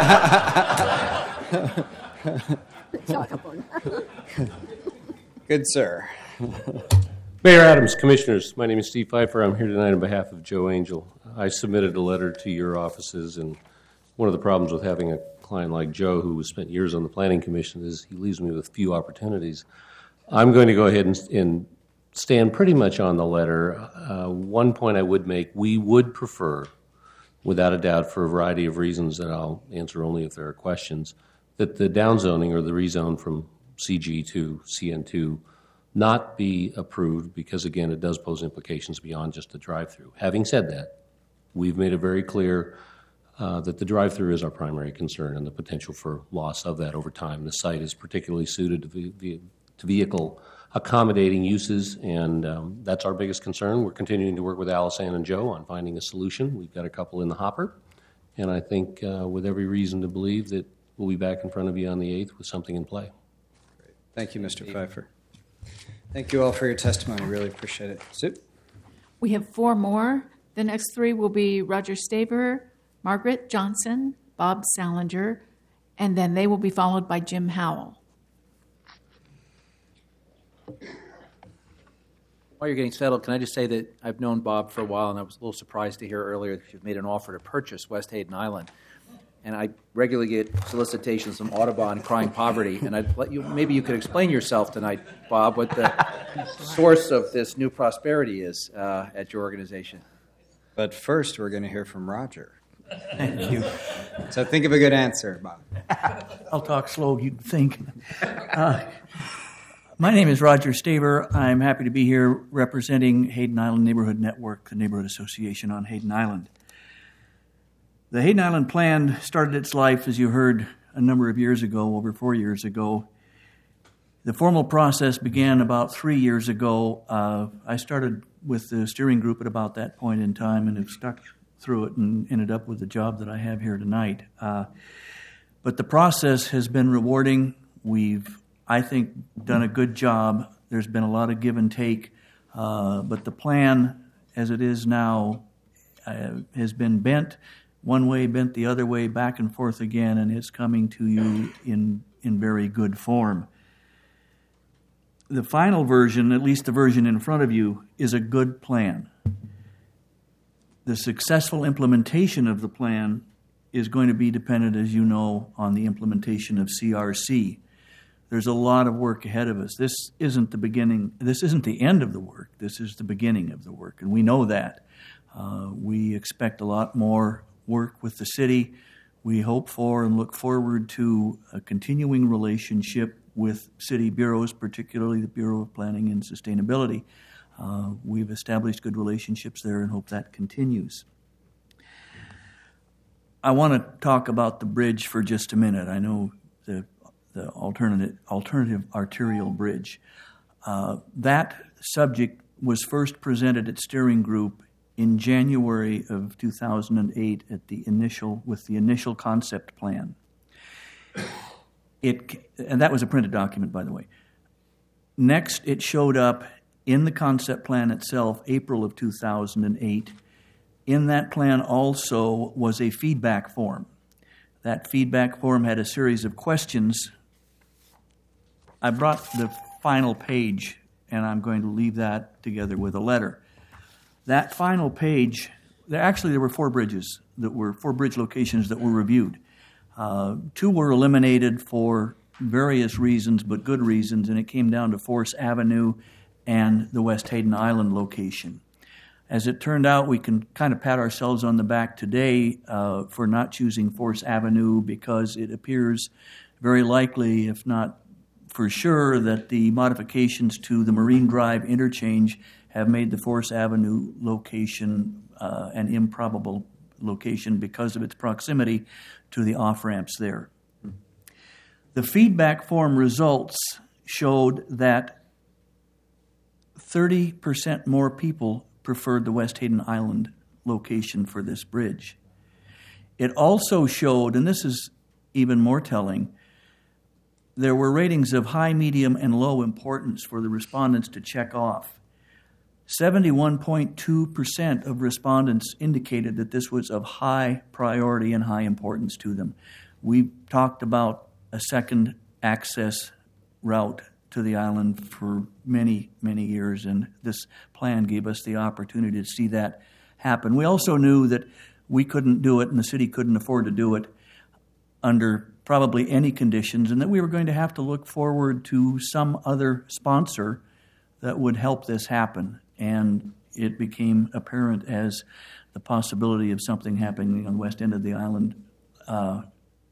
Speaker 2: Good, sir.
Speaker 18: Mayor Adams, Commissioners, my name is Steve Pfeiffer. I'm here tonight on behalf of Joe Angel. I submitted a letter to your offices, and one of the problems with having a client like Joe, who has spent years on the Planning Commission, is he leaves me with few opportunities. I'm going to go ahead and, and stand pretty much on the letter. Uh, one point I would make, we would prefer, without a doubt, for a variety of reasons that I'll answer only if there are questions, that the downzoning or the rezone from C G to C N two not be approved, because, again, it does pose implications beyond just the drive-through. Having said that, we've made it very clear uh, that the drive-through is our primary concern and the potential for loss of that over time. The site is particularly suited to, ve- to vehicle accommodating uses, and um, that's our biggest concern. We're continuing to work with Alice-Ann and Joe on finding a solution. We've got a couple in the hopper, and I think uh, with every reason to believe that we'll be back in front of you on the eighth with something in play.
Speaker 2: Thank you, Mister Pfeiffer. Thank you all for your testimony. Really appreciate it. Sue?
Speaker 4: We have four more. The next three will be Roger Staber, Margaret Johnson, Bob Salinger, and then they will be followed by Jim Howell.
Speaker 6: While you're getting settled, can I just say that I've known Bob for a while, and I was a little surprised to hear earlier that you've made an offer to purchase West Hayden Island. And I regularly get solicitations from Audubon crying poverty, and I'd let you, maybe you could explain yourself tonight, Bob, what the source of this new prosperity is uh, at your organization.
Speaker 2: But first, we're going to hear from Roger.
Speaker 19: Thank you.
Speaker 2: So think of a good answer, Bob.
Speaker 19: I'll talk slow, you'd think. Uh, my name is Roger Staver. I'm happy to be here representing Hayden Island Neighborhood Network, the neighborhood association on Hayden Island. The Hayden Island Plan started its life, as you heard, a number of years ago, over four years ago. The formal process began about three years ago. Uh, I started with the steering group at about that point in time and have stuck through it and ended up with the job that I have here tonight. Uh, but the process has been rewarding. We've, I think, done a good job. There's been a lot of give and take. Uh, but the plan, as it is now, uh, has been bent one way, bent the other way, back and forth again, and it's coming to you in, in very good form. The final version, at least the version in front of you, is a good plan. The successful implementation of the plan is going to be dependent, as you know, on the implementation of C R C. There's a lot of work ahead of us. This isn't the beginning, this isn't the end of the work, this is the beginning of the work, and we know that. Uh, we expect a lot more work with the city. We hope for and look forward to a continuing relationship with city bureaus, particularly the Bureau of Planning and Sustainability. Uh, we've established good relationships there and hope that continues. I want to talk about the bridge for just a minute. I know the the alternative alternative arterial bridge. Uh, that subject was first presented at steering group in January of two thousand eight at the initial with the initial concept plan. It and that was a printed document, by the way. Next, it showed up in the concept plan itself, April of two thousand eight. In that plan also was a feedback form. That feedback form had a series of questions. I brought the final page, and I'm going to leave that together with a letter. That final page, there, actually there were four bridges, that were four bridge locations that were reviewed. Uh, two were eliminated for various reasons, but good reasons, and it came down to Force Avenue and the West Hayden Island location. As it turned out, we can kind of pat ourselves on the back today uh, for not choosing Force Avenue because it appears very likely, if not for sure, that the modifications to the Marine Drive interchange have made the Force Avenue location uh, an improbable location because of its proximity to the off-ramps there. The feedback form results showed that thirty percent more people preferred the West Hayden Island location for this bridge. It also showed, and this is even more telling, there were ratings of high, medium, and low importance for the respondents to check off. seventy-one point two percent of respondents indicated that this was of high priority and high importance to them. We talked about a second access route to the island for many, many years, and this plan gave us the opportunity to see that happen. We also knew that we couldn't do it and the city couldn't afford to do it under probably any conditions, and that we were going to have to look forward to some other sponsor that would help this happen. And it became apparent as the possibility of something happening on the west end of the island uh,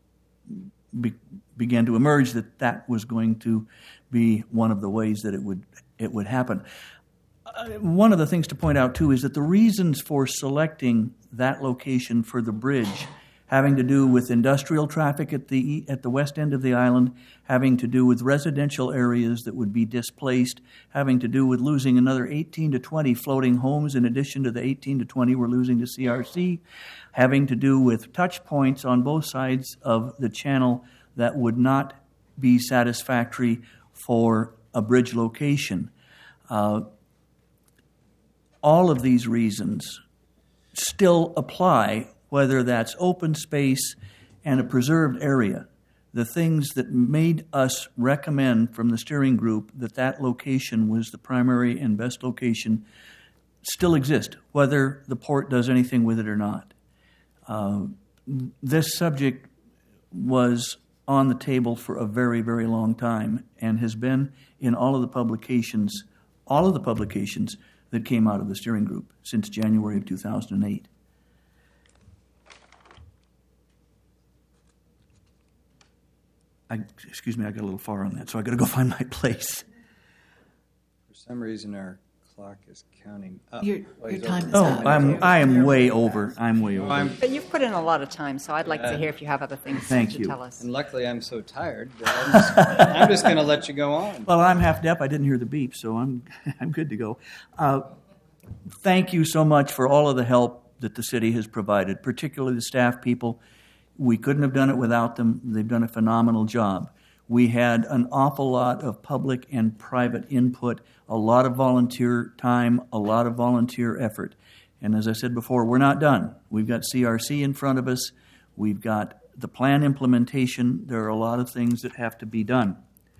Speaker 19: be, began to emerge, that that was going to be one of the ways that it would it would happen. Uh, one of the things to point out, too, is that the reasons for selecting that location for the bridge having to do with industrial traffic at the at the west end of the island, having to do with residential areas that would be displaced, having to do with losing another eighteen to twenty floating homes in addition to the eighteen to twenty we're losing to C R C, having to do with touch points on both sides of the channel that would not be satisfactory for a bridge location. Uh, all of these reasons still apply, whether that's open space and a preserved area. The things that made us recommend from the steering group that that location was the primary and best location still exist, whether the port does anything with it or not. Uh, this subject was on the table for a very, very long time and has been in all of the publications, all of the publications that came out of the steering group since January of two thousand eight. I, excuse me, I got a little far on that, so I got to go find my place.
Speaker 2: For some reason, our clock is counting up.
Speaker 4: Your,
Speaker 2: Well,
Speaker 4: your
Speaker 2: he's
Speaker 4: time
Speaker 2: over.
Speaker 4: is
Speaker 19: Oh,
Speaker 4: up.
Speaker 19: I'm I am way over. I'm way over.
Speaker 2: I'm-
Speaker 7: But you've put in a lot of time, so I'd like
Speaker 2: Yeah.
Speaker 7: to hear if you have other things
Speaker 19: Thank
Speaker 7: to
Speaker 19: you.
Speaker 7: tell us.
Speaker 2: And luckily, I'm so tired that I'm just, I'm just going to let you go on.
Speaker 19: Well, I'm half deaf. I didn't hear the beep, so I'm I'm good to go. Uh, thank you so much for all of the help that the city has provided, particularly the staff people. We couldn't have done it without them. They've done a phenomenal job. We had an awful lot of public and private input, a lot of volunteer time, a lot of volunteer effort. And as I said before, we're not done. We've got C R C in front of us. We've got the plan implementation. There are a lot of things that have to be done.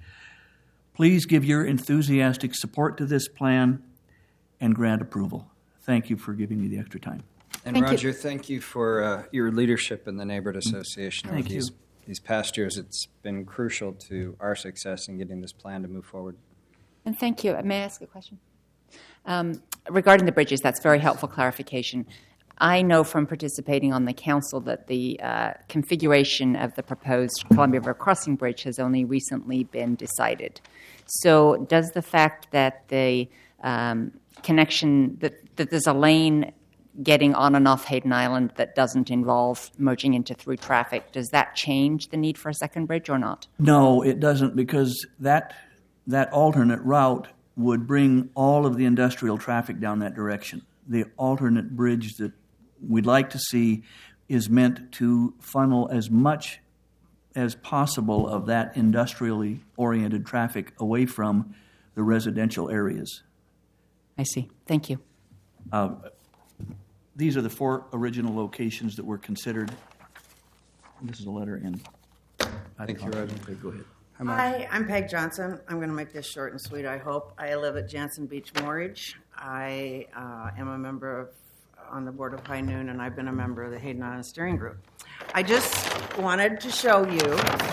Speaker 19: Please give your enthusiastic support to this plan and grant approval. Thank you for giving me the extra time.
Speaker 2: And
Speaker 7: Thank you.
Speaker 2: Roger, thank you for uh, your leadership in the Neighborhood Association over
Speaker 19: Thank you.
Speaker 2: these, these past years. It's been crucial to our success in getting this plan to move forward.
Speaker 7: And thank you. May I ask a question? Um, regarding the bridges, that's very helpful clarification. I know from participating on the council that the uh, configuration of the proposed Columbia River Crossing Bridge has only recently been decided. So does the fact that the um, connection, that, that there's a lane getting on and off Hayden Island that doesn't involve merging into through traffic, does that change the need for a second bridge or not?
Speaker 19: No, it doesn't, because that that alternate route would bring all of the industrial traffic down that direction. The alternate bridge that we'd like to see is meant to funnel as much as possible of that industrially oriented traffic away from the residential areas.
Speaker 7: I see. Thank you.
Speaker 19: Uh, these are the four original locations that were considered. This is a letter in.
Speaker 2: Thank you, Roger.
Speaker 19: Okay, go ahead.
Speaker 20: Hi, I'm Peg Johnson. I'm going to make this short and sweet, I hope. I live at Jansen Beach Mortgage. I uh, am a member of on the board of High Noon, and I've been a member of the Hayden Island Steering Group. I just wanted to show you,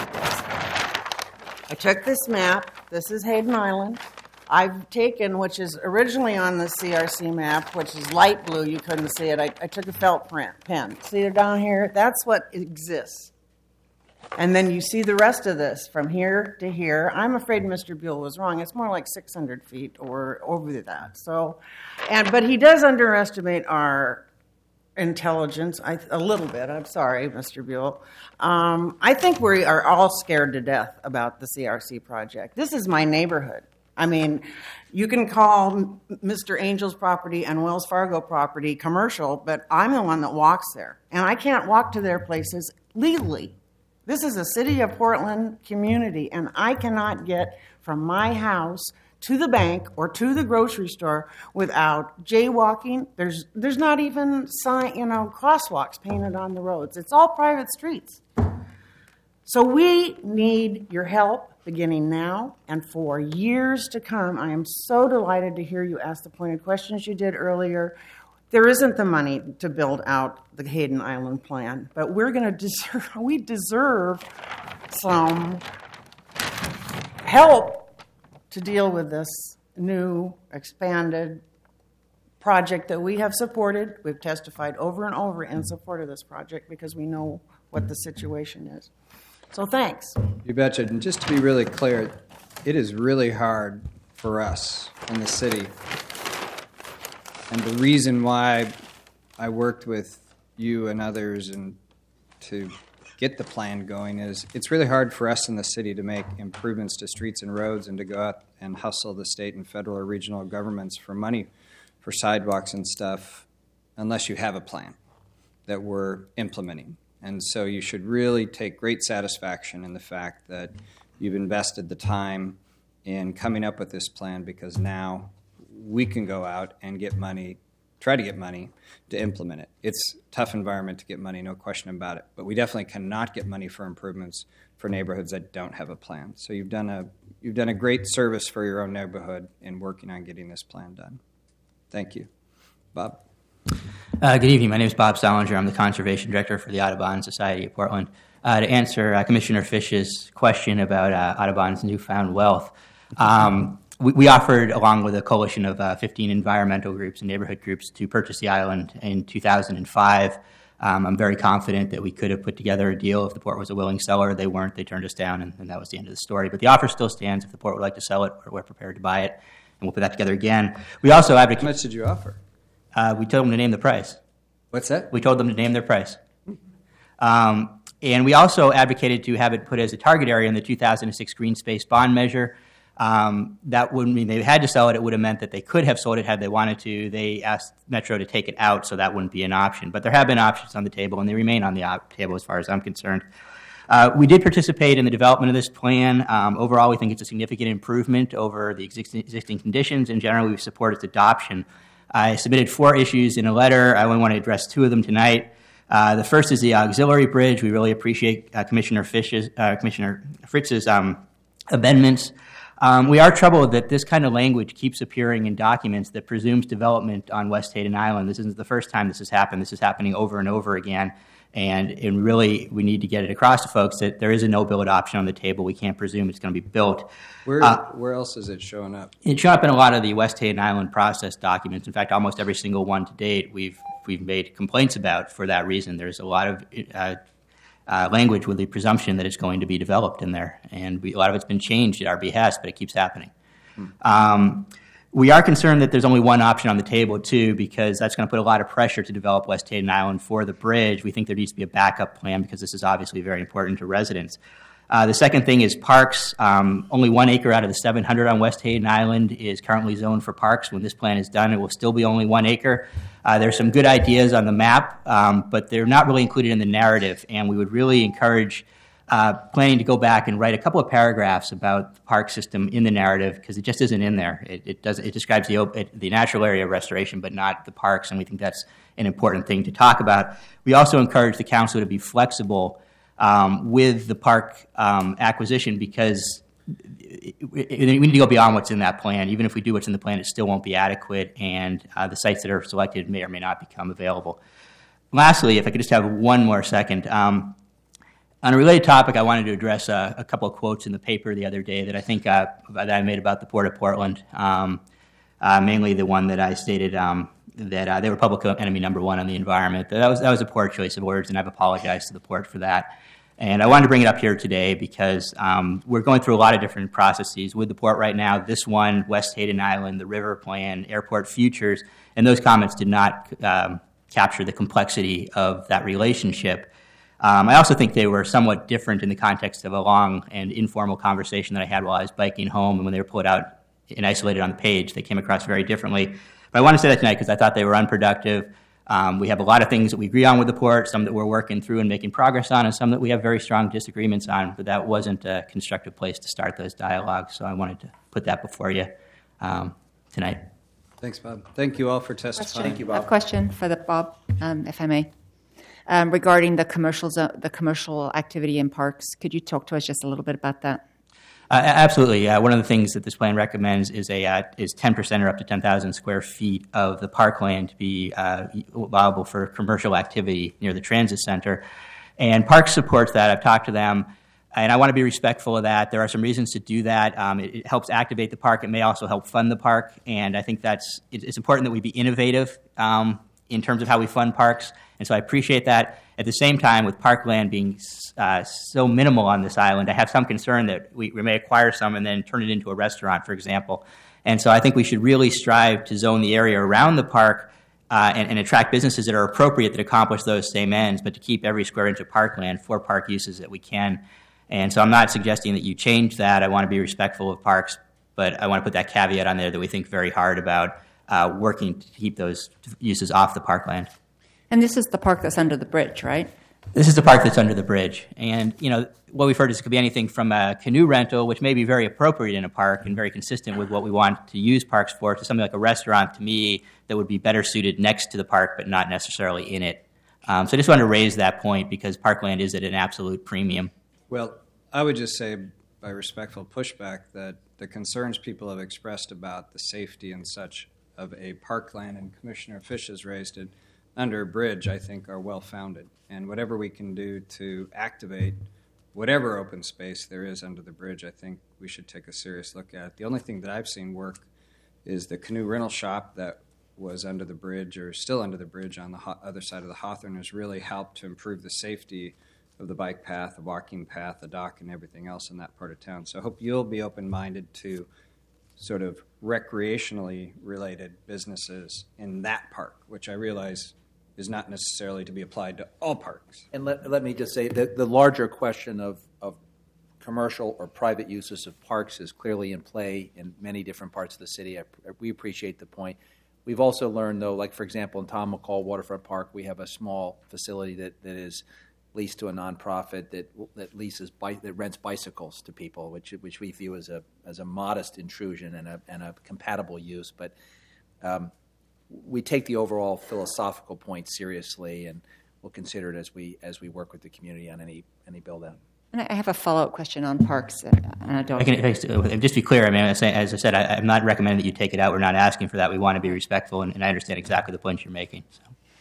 Speaker 20: I took this map. This is Hayden Island. I've taken, which is originally on the C R C map, which is light blue. You couldn't see it. I, I took a felt print pen. See it down here? That's what exists. And then you see the rest of this from here to here. I'm afraid Mister Buell was wrong. It's more like six hundred feet or over that. So, and but he does underestimate our intelligence I, a little bit. I'm sorry, Mister Buell. Um, I think we are all scared to death about the C R C project. This is my neighborhood. I mean, you can call Mister Angel's property and Wells Fargo property commercial, but I'm the one that walks there. And I can't walk to their places legally. This is a City of Portland community, and I cannot get from my house to the bank or to the grocery store without jaywalking. There's there's not even sign, you know, crosswalks painted on the roads. It's all private streets. So we need your help beginning now and for years to come. I am so delighted to hear you ask the pointed questions you did earlier. There isn't the money to build out the Hayden Island plan, but we're going to deserve, we deserve some help to deal with this new, expanded project that we have supported. We've testified over and over in support of this project because we know what the situation is. So thanks.
Speaker 2: You betcha. And just to be really clear, it is really hard for us in the city. And the reason why I worked with you and others and to get the plan going is it's really hard for us in the city to make improvements to streets and roads and to go out and hustle the state and federal or regional governments for money for sidewalks and stuff unless you have a plan that we're implementing. And so you should really take great satisfaction in the fact that you've invested the time in coming up with this plan, because now we can go out and get money, try to get money to implement it. It's a tough environment to get money, no question about it. But we definitely cannot get money for improvements for neighborhoods that don't have a plan. So you've done a you've done a great service for your own neighborhood in working on getting this plan done. Thank you. Bob?
Speaker 21: Uh, good evening. My name is Bob Solinger. I'm the Conservation Director for the Audubon Society of Portland. Uh, to answer uh, Commissioner Fish's question about uh, Audubon's newfound wealth, um, we, we offered, along with a coalition of uh, fifteen environmental groups and neighborhood groups, to purchase the island in two thousand five. Um, I'm very confident that we could have put together a deal if the port was a willing seller. They weren't. They turned us down, and, and that was the end of the story. But the offer still stands. If the port would like to sell it, we're prepared to buy it, and we'll put that together again. We also advocate.
Speaker 2: How much did you offer?
Speaker 21: Uh, we told them to name the price.
Speaker 2: What's that?
Speaker 21: We told them to name their price. Um, and we also advocated to have it put as a target area in the two thousand six Green Space Bond Measure. Um, that wouldn't mean they had to sell it. It would have meant that they could have sold it had they wanted to. They asked Metro to take it out, so that wouldn't be an option. But there have been options on the table, and they remain on the op- table as far as I'm concerned. Uh, we did participate in the development of this plan. Um, overall, we think it's a significant improvement over the existing, existing conditions, and generally we support its adoption. I submitted four issues in a letter. I only want to address two of them tonight. Uh, the first is the auxiliary bridge. We really appreciate uh, Commissioner Fish's, uh, Commissioner Fritz's um, amendments. Um, we are troubled that this kind of language keeps appearing in documents that presumes development on West Hayden Island. This isn't the first time this has happened. This is happening over and over again. And, and really, we need to get it across to folks that there is a no-build option on the table. We can't presume it's going to be built.
Speaker 2: Where
Speaker 21: Uh,
Speaker 2: where else is it showing up?
Speaker 21: It's shown up in a lot of the West Hayden Island process documents. In fact, almost every single one to date we've we've made complaints about for that reason. There's a lot of uh, uh, language with the presumption that it's going to be developed in there. And we, a lot of it's been changed at our behest, but it keeps happening. Hmm. Um, We are concerned that there's only one option on the table, too, because that's going to put a lot of pressure to develop West Hayden Island for the bridge. We think there needs to be a backup plan because this is obviously very important to residents. Uh, the second thing is parks. Um, only one acre out of the seven hundred on West Hayden Island is currently zoned for parks. When this plan is done, it will still be only one acre. Uh, there's some good ideas on the map, um, but they're not really included in the narrative, and we would really encourage Uh, planning to go back and write a couple of paragraphs about the park system in the narrative, because it just isn't in there. It, it does it describes the op- it, the natural area restoration, but not the parks, and we think that's an important thing to talk about. We also encourage the council to be flexible um, with the park um, acquisition, because it, it, we need to go beyond what's in that plan. Even if we do what's in the plan, it still won't be adequate, and uh, the sites that are selected may or may not become available. Lastly, if I could just have one more second. Um, On a related topic, I wanted to address uh, a couple of quotes in the paper the other day that I think uh, that I made about the Port of Portland, um, uh, mainly the one that I stated um, that uh, they were public enemy number one on the environment. That was, that was a poor choice of words, and I've apologized to the Port for that. And I wanted to bring it up here today because um, we're going through a lot of different processes with the Port right now. This one, West Hayden Island, the River Plan, Airport Futures, and those comments did not um, capture the complexity of that relationship. Um, I also think they were somewhat different in the context of a long and informal conversation that I had while I was biking home, and when they were pulled out and isolated on the page, they came across very differently. But I want to say that tonight because I thought they were unproductive. Um, we have a lot of things that we agree on with the Port, some that we're working through and making progress on, and some that we have very strong disagreements on, but that wasn't a constructive place to start those dialogues, so I wanted to put that before you um, tonight.
Speaker 2: Thanks, Bob. Thank you all for testifying.
Speaker 7: Question.
Speaker 2: Thank you, Bob.
Speaker 7: I have a question for the Bob, um, if I may. Um, regarding the commercial zo- the commercial activity in parks, could you talk to us just a little bit about that?
Speaker 21: Uh, absolutely. Uh, one of the things that this plan recommends is a uh, is ten percent or up to ten thousand square feet of the parkland to be uh, allowable for commercial activity near the transit center. And Parks supports that. I've talked to them, and I want to be respectful of that. There are some reasons to do that. Um, it, it helps activate the park. It may also help fund the park, and I think that's it's important that we be innovative um, in terms of how we fund parks. And so I appreciate that. At the same time, with parkland being uh, so minimal on this island, I have some concern that we, we may acquire some and then turn it into a restaurant, for example. And so I think we should really strive to zone the area around the park uh, and, and attract businesses that are appropriate that accomplish those same ends, but to keep every square inch of parkland for park uses that we can. And so I'm not suggesting that you change that. I want to be respectful of parks, but I want to put that caveat on there that we think very hard about uh, working to keep those uses off the parkland.
Speaker 7: And this is the park that's under the bridge, right?
Speaker 21: This is the park that's under the bridge. And, you know, what we've heard is it could be anything from a canoe rental, which may be very appropriate in a park and very consistent with what we want to use parks for, to something like a restaurant, to me, that would be better suited next to the park but not necessarily in it. Um, so I just wanted to raise that point because parkland is at an absolute premium.
Speaker 2: Well, I would just say, by respectful pushback, that the concerns people have expressed about the safety and such of a parkland, and Commissioner Fish has raised it, under a bridge, I think, are well-founded. And whatever we can do to activate whatever open space there is under the bridge, I think we should take a serious look at. The only thing that I've seen work is the canoe rental shop that was under the bridge, or still under the bridge on the ho- other side of the Hawthorne, has really helped to improve the safety of the bike path, the walking path, the dock, and everything else in that part of town. So I hope you'll be open-minded to sort of recreationally related businesses in that park, which I realize is not necessarily to be applied to all parks.
Speaker 6: And let, let me just say that the larger question of, of commercial or private uses of parks is clearly in play in many different parts of the city. I, we appreciate the point. We've also learned, though, like, for example, in Tom McCall Waterfront Park, we have a small facility that, that is leased to a nonprofit that that leases bi- that rents bicycles to people, which which we view as a as a modest intrusion and a and a compatible use. But um, we take the overall philosophical point seriously, and we'll consider it as we as we work with the community on any any build out.
Speaker 7: And I have a follow-up question on parks, and I don't.
Speaker 21: I can, just be clear, I mean, as I said, I, I'm not recommending that you take it out. We're not asking for that. We want to be respectful, and, and I understand exactly the points you're making. So.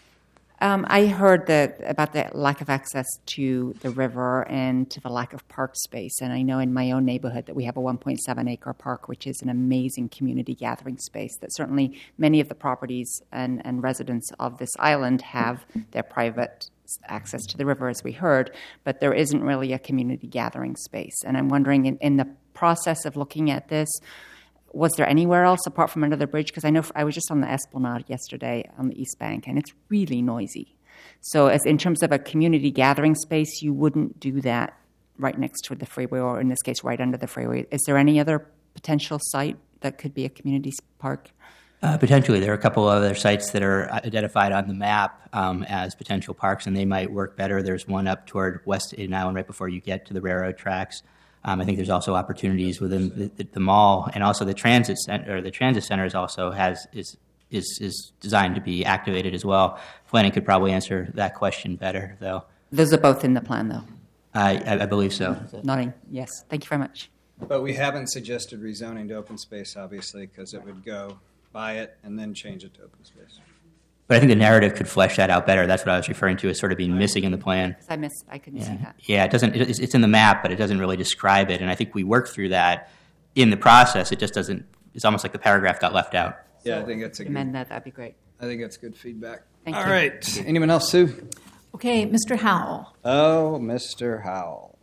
Speaker 7: Um, I heard that about the lack of access to the river and to the lack of park space. And I know in my own neighborhood that we have a one point seven acre park, which is an amazing community gathering space that certainly many of the properties and, and residents of this island have their private access to the river, as we heard, but there isn't really a community gathering space. And I'm wondering, in, in the process of looking at this, was there anywhere else apart from under the bridge? Because I know I was just on the Esplanade yesterday on the East Bank, and it's really noisy. So as in terms of a community gathering space, you wouldn't do that right next to the freeway, or in this case, right under the freeway. Is there any other potential site that could be a community park?
Speaker 21: Uh, potentially. There are a couple of other sites that are identified on the map um, as potential parks, and they might work better. There's one up toward West Hayden Island right before you get to the railroad tracks. Um, I think there's also opportunities within the, the, the mall, and also the transit center. Or the transit center is also has is is is designed to be activated as well. Planning could probably answer that question better, though.
Speaker 7: Those are both in the plan, though.
Speaker 21: I, I, I believe so.
Speaker 7: Nodding. Yes. Thank you very much.
Speaker 2: But we haven't suggested rezoning to open space, obviously, because it would go buy it and then change it to open space.
Speaker 21: But I think the narrative could flesh that out better. That's what I was referring to as sort of being missing in the plan.
Speaker 7: I miss. I couldn't
Speaker 21: yeah.
Speaker 7: see that.
Speaker 21: Yeah, it doesn't. It's, it's in the map, but it doesn't really describe it. And I think we worked through that in the process. It just doesn't. It's almost like the paragraph got left out.
Speaker 2: Yeah, I think that's a good.
Speaker 7: Amend that. That'd be great.
Speaker 2: I think that's good feedback.
Speaker 7: Thank
Speaker 2: All
Speaker 7: you.
Speaker 2: right. Anyone else, Sue?
Speaker 4: Okay, Mister Howell.
Speaker 2: Oh, Mister Howell.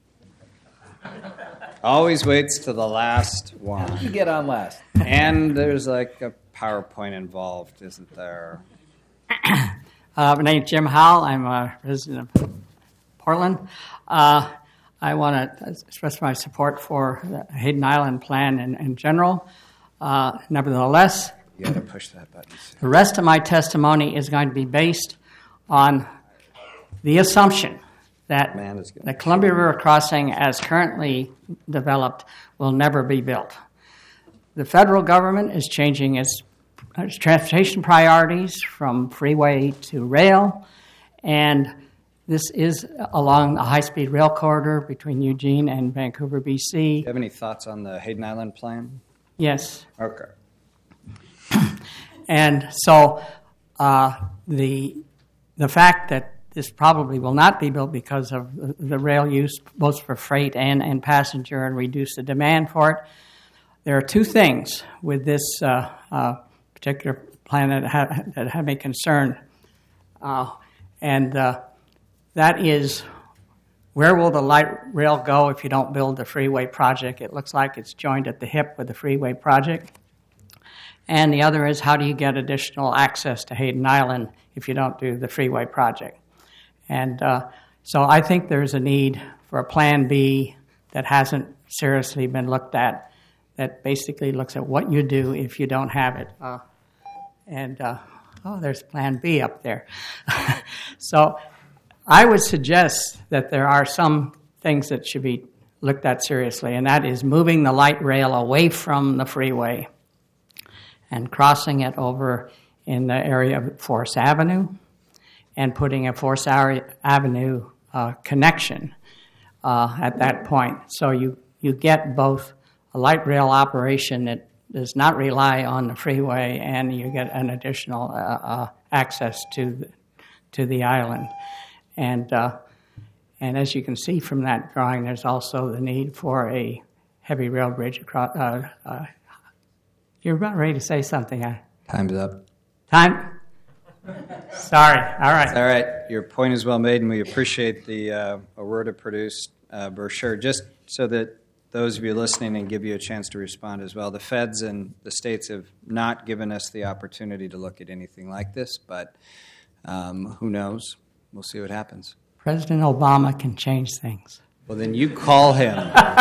Speaker 2: Always waits to the last one.
Speaker 6: You get on last.
Speaker 2: And there's like a PowerPoint involved, isn't there?
Speaker 1: Uh, my name's Jim Howell. I'm a resident of Portland. Uh, I want to express my support for the Hayden Island plan in, in general. Uh, nevertheless,
Speaker 2: You got to push that button.
Speaker 1: the rest of my testimony is going to be based on the assumption that the Columbia River crossing as currently developed will never be built. The federal government is changing its, its transportation priorities from freeway to rail, and this is along the high-speed rail corridor between Eugene and Vancouver, B C.
Speaker 2: Do you have any thoughts on the Hayden Island plan?
Speaker 1: Yes.
Speaker 2: Okay.
Speaker 1: And so uh, the the fact that this probably will not be built because of the, the rail use, both for freight and, and passenger, and reduce the demand for it. There are two things with this uh, uh, particular plan that have, that have me concerned, uh, and uh, that is, where will the light rail go if you don't build the freeway project? It looks like it's joined at the hip with the freeway project. And the other is, how do you get additional access to Hayden Island if you don't do the freeway project? And uh, so I think there's a need for a plan B that hasn't seriously been looked at, that basically looks at what you do if you don't have it. Uh, and, uh, oh, there's plan B up there. So I would suggest that there are some things that should be looked at seriously, and that is moving the light rail away from the freeway and crossing it over in the area of Forest Avenue and putting a Forest Avenue uh, connection uh, at that point. So you, you get both a light rail operation that does not rely on the freeway, and you get an additional uh, uh, access to the, to the island. And uh, and as you can see from that drawing, there's also the need for a heavy rail bridge across. Uh, uh, you're about ready to say something. Huh?
Speaker 2: Time's up.
Speaker 1: Time? Sorry. All right.
Speaker 2: All right. Your point is well made, and we appreciate the uh, Aurora-produced uh, brochure. Just so that those of you listening and give you a chance to respond as well. The feds and the states have not given us the opportunity to look at anything like this, but um, who knows? We'll see what happens.
Speaker 1: President Obama can change things.
Speaker 2: Well, then you call him.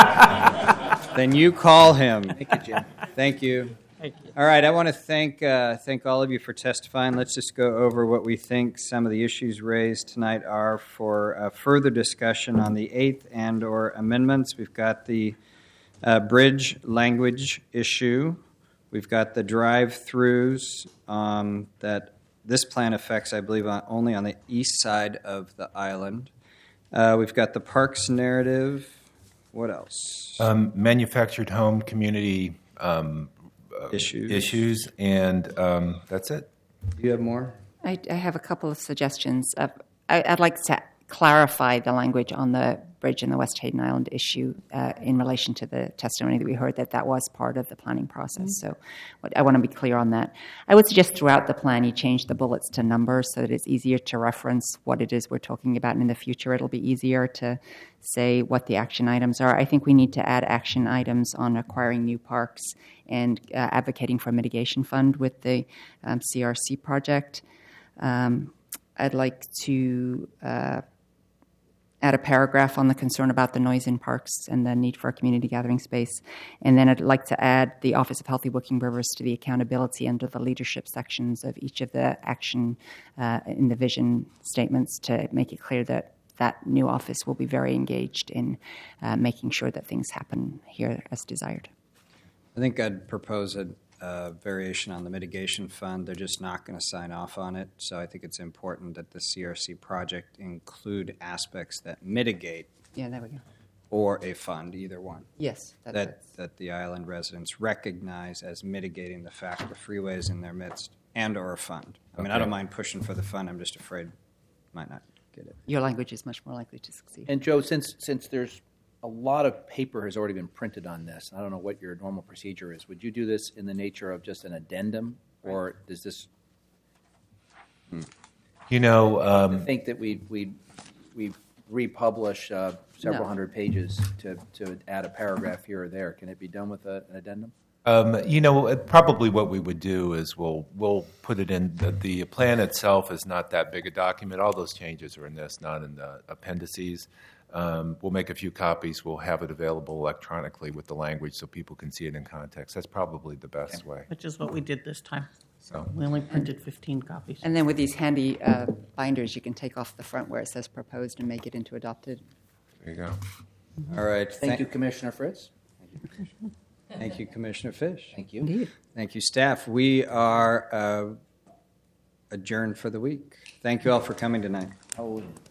Speaker 2: Then you call him.
Speaker 6: Thank you, Jim.
Speaker 2: Thank you.
Speaker 1: Thank you.
Speaker 2: All right, I want to thank uh, thank all of you for testifying. Let's just go over what we think some of the issues raised tonight are for uh, further discussion on the eighth and or amendments. We've got the uh, bridge language issue. We've got the drive-throughs um, that this plan affects, I believe, on, only on the east side of the island. Uh, we've got the parks narrative. What else?
Speaker 3: Um, manufactured home community um, uh,
Speaker 2: issues.
Speaker 3: Issues, and um, that's it.
Speaker 2: Do you have more?
Speaker 7: I, I have a couple of suggestions. Uh, I, I'd like to clarify the language on the bridge in the West Hayden Island issue uh, in relation to the testimony that we heard, that that was part of the planning process. Mm-hmm. So I want to be clear on that. I would suggest throughout the plan you change the bullets to numbers so that it's easier to reference what it is we're talking about, and in the future it'll be easier to say what the action items are. I think we need to add action items on acquiring new parks and uh, advocating for a mitigation fund with the um, C R C project. Um, I'd like to uh, add a paragraph on the concern about the noise in parks and the need for a community gathering space. And then I'd like to add the Office of Healthy Working Rivers to the accountability under the leadership sections of each of the action uh, in the vision statements to make it clear that that new office will be very engaged in uh, making sure that things happen here as desired.
Speaker 2: I think I'd propose a uh, variation on the mitigation fund. They're just not going to sign off on it. So I think it's important that the C R C project include aspects that mitigate.
Speaker 7: Yeah, there we go.
Speaker 2: Or a fund, either one.
Speaker 7: Yes.
Speaker 2: That, that, that the island residents recognize as mitigating the fact the freeway is in their midst, and or a fund. I mean, okay. I don't mind pushing for the fund. I'm just afraid might not get it.
Speaker 7: Your language is much more likely to succeed.
Speaker 6: And Joe, since since there's a lot of paper has already been printed on this, I don't know what your normal procedure is. Would you do this in the nature of just an addendum, or does this?
Speaker 3: Hmm. You know, um,
Speaker 6: I think that we we we republish uh, several
Speaker 7: no.
Speaker 6: hundred pages to to add a paragraph here or there. Can it be done with a, an addendum?
Speaker 3: Um, you know, probably what we would do is we'll we'll put it in the, the plan itself is not that big a document. All those changes are in this, not in the appendices. Um, we'll make a few copies. We'll have it available electronically with the language so people can see it in context. That's probably the best
Speaker 22: okay.
Speaker 3: way.
Speaker 22: Which is what we did this time.
Speaker 3: So
Speaker 22: we only printed fifteen copies.
Speaker 7: And then with these handy uh, binders, you can take off the front where it says proposed and make it into adopted.
Speaker 3: There you go.
Speaker 2: All right.
Speaker 6: Thank Th- you, Commissioner Fritz.
Speaker 2: Thank you, Commissioner Fish.
Speaker 6: Thank you.
Speaker 7: Indeed.
Speaker 2: Thank you, staff. We are uh, adjourned for the week. Thank you all for coming tonight.
Speaker 6: Oh.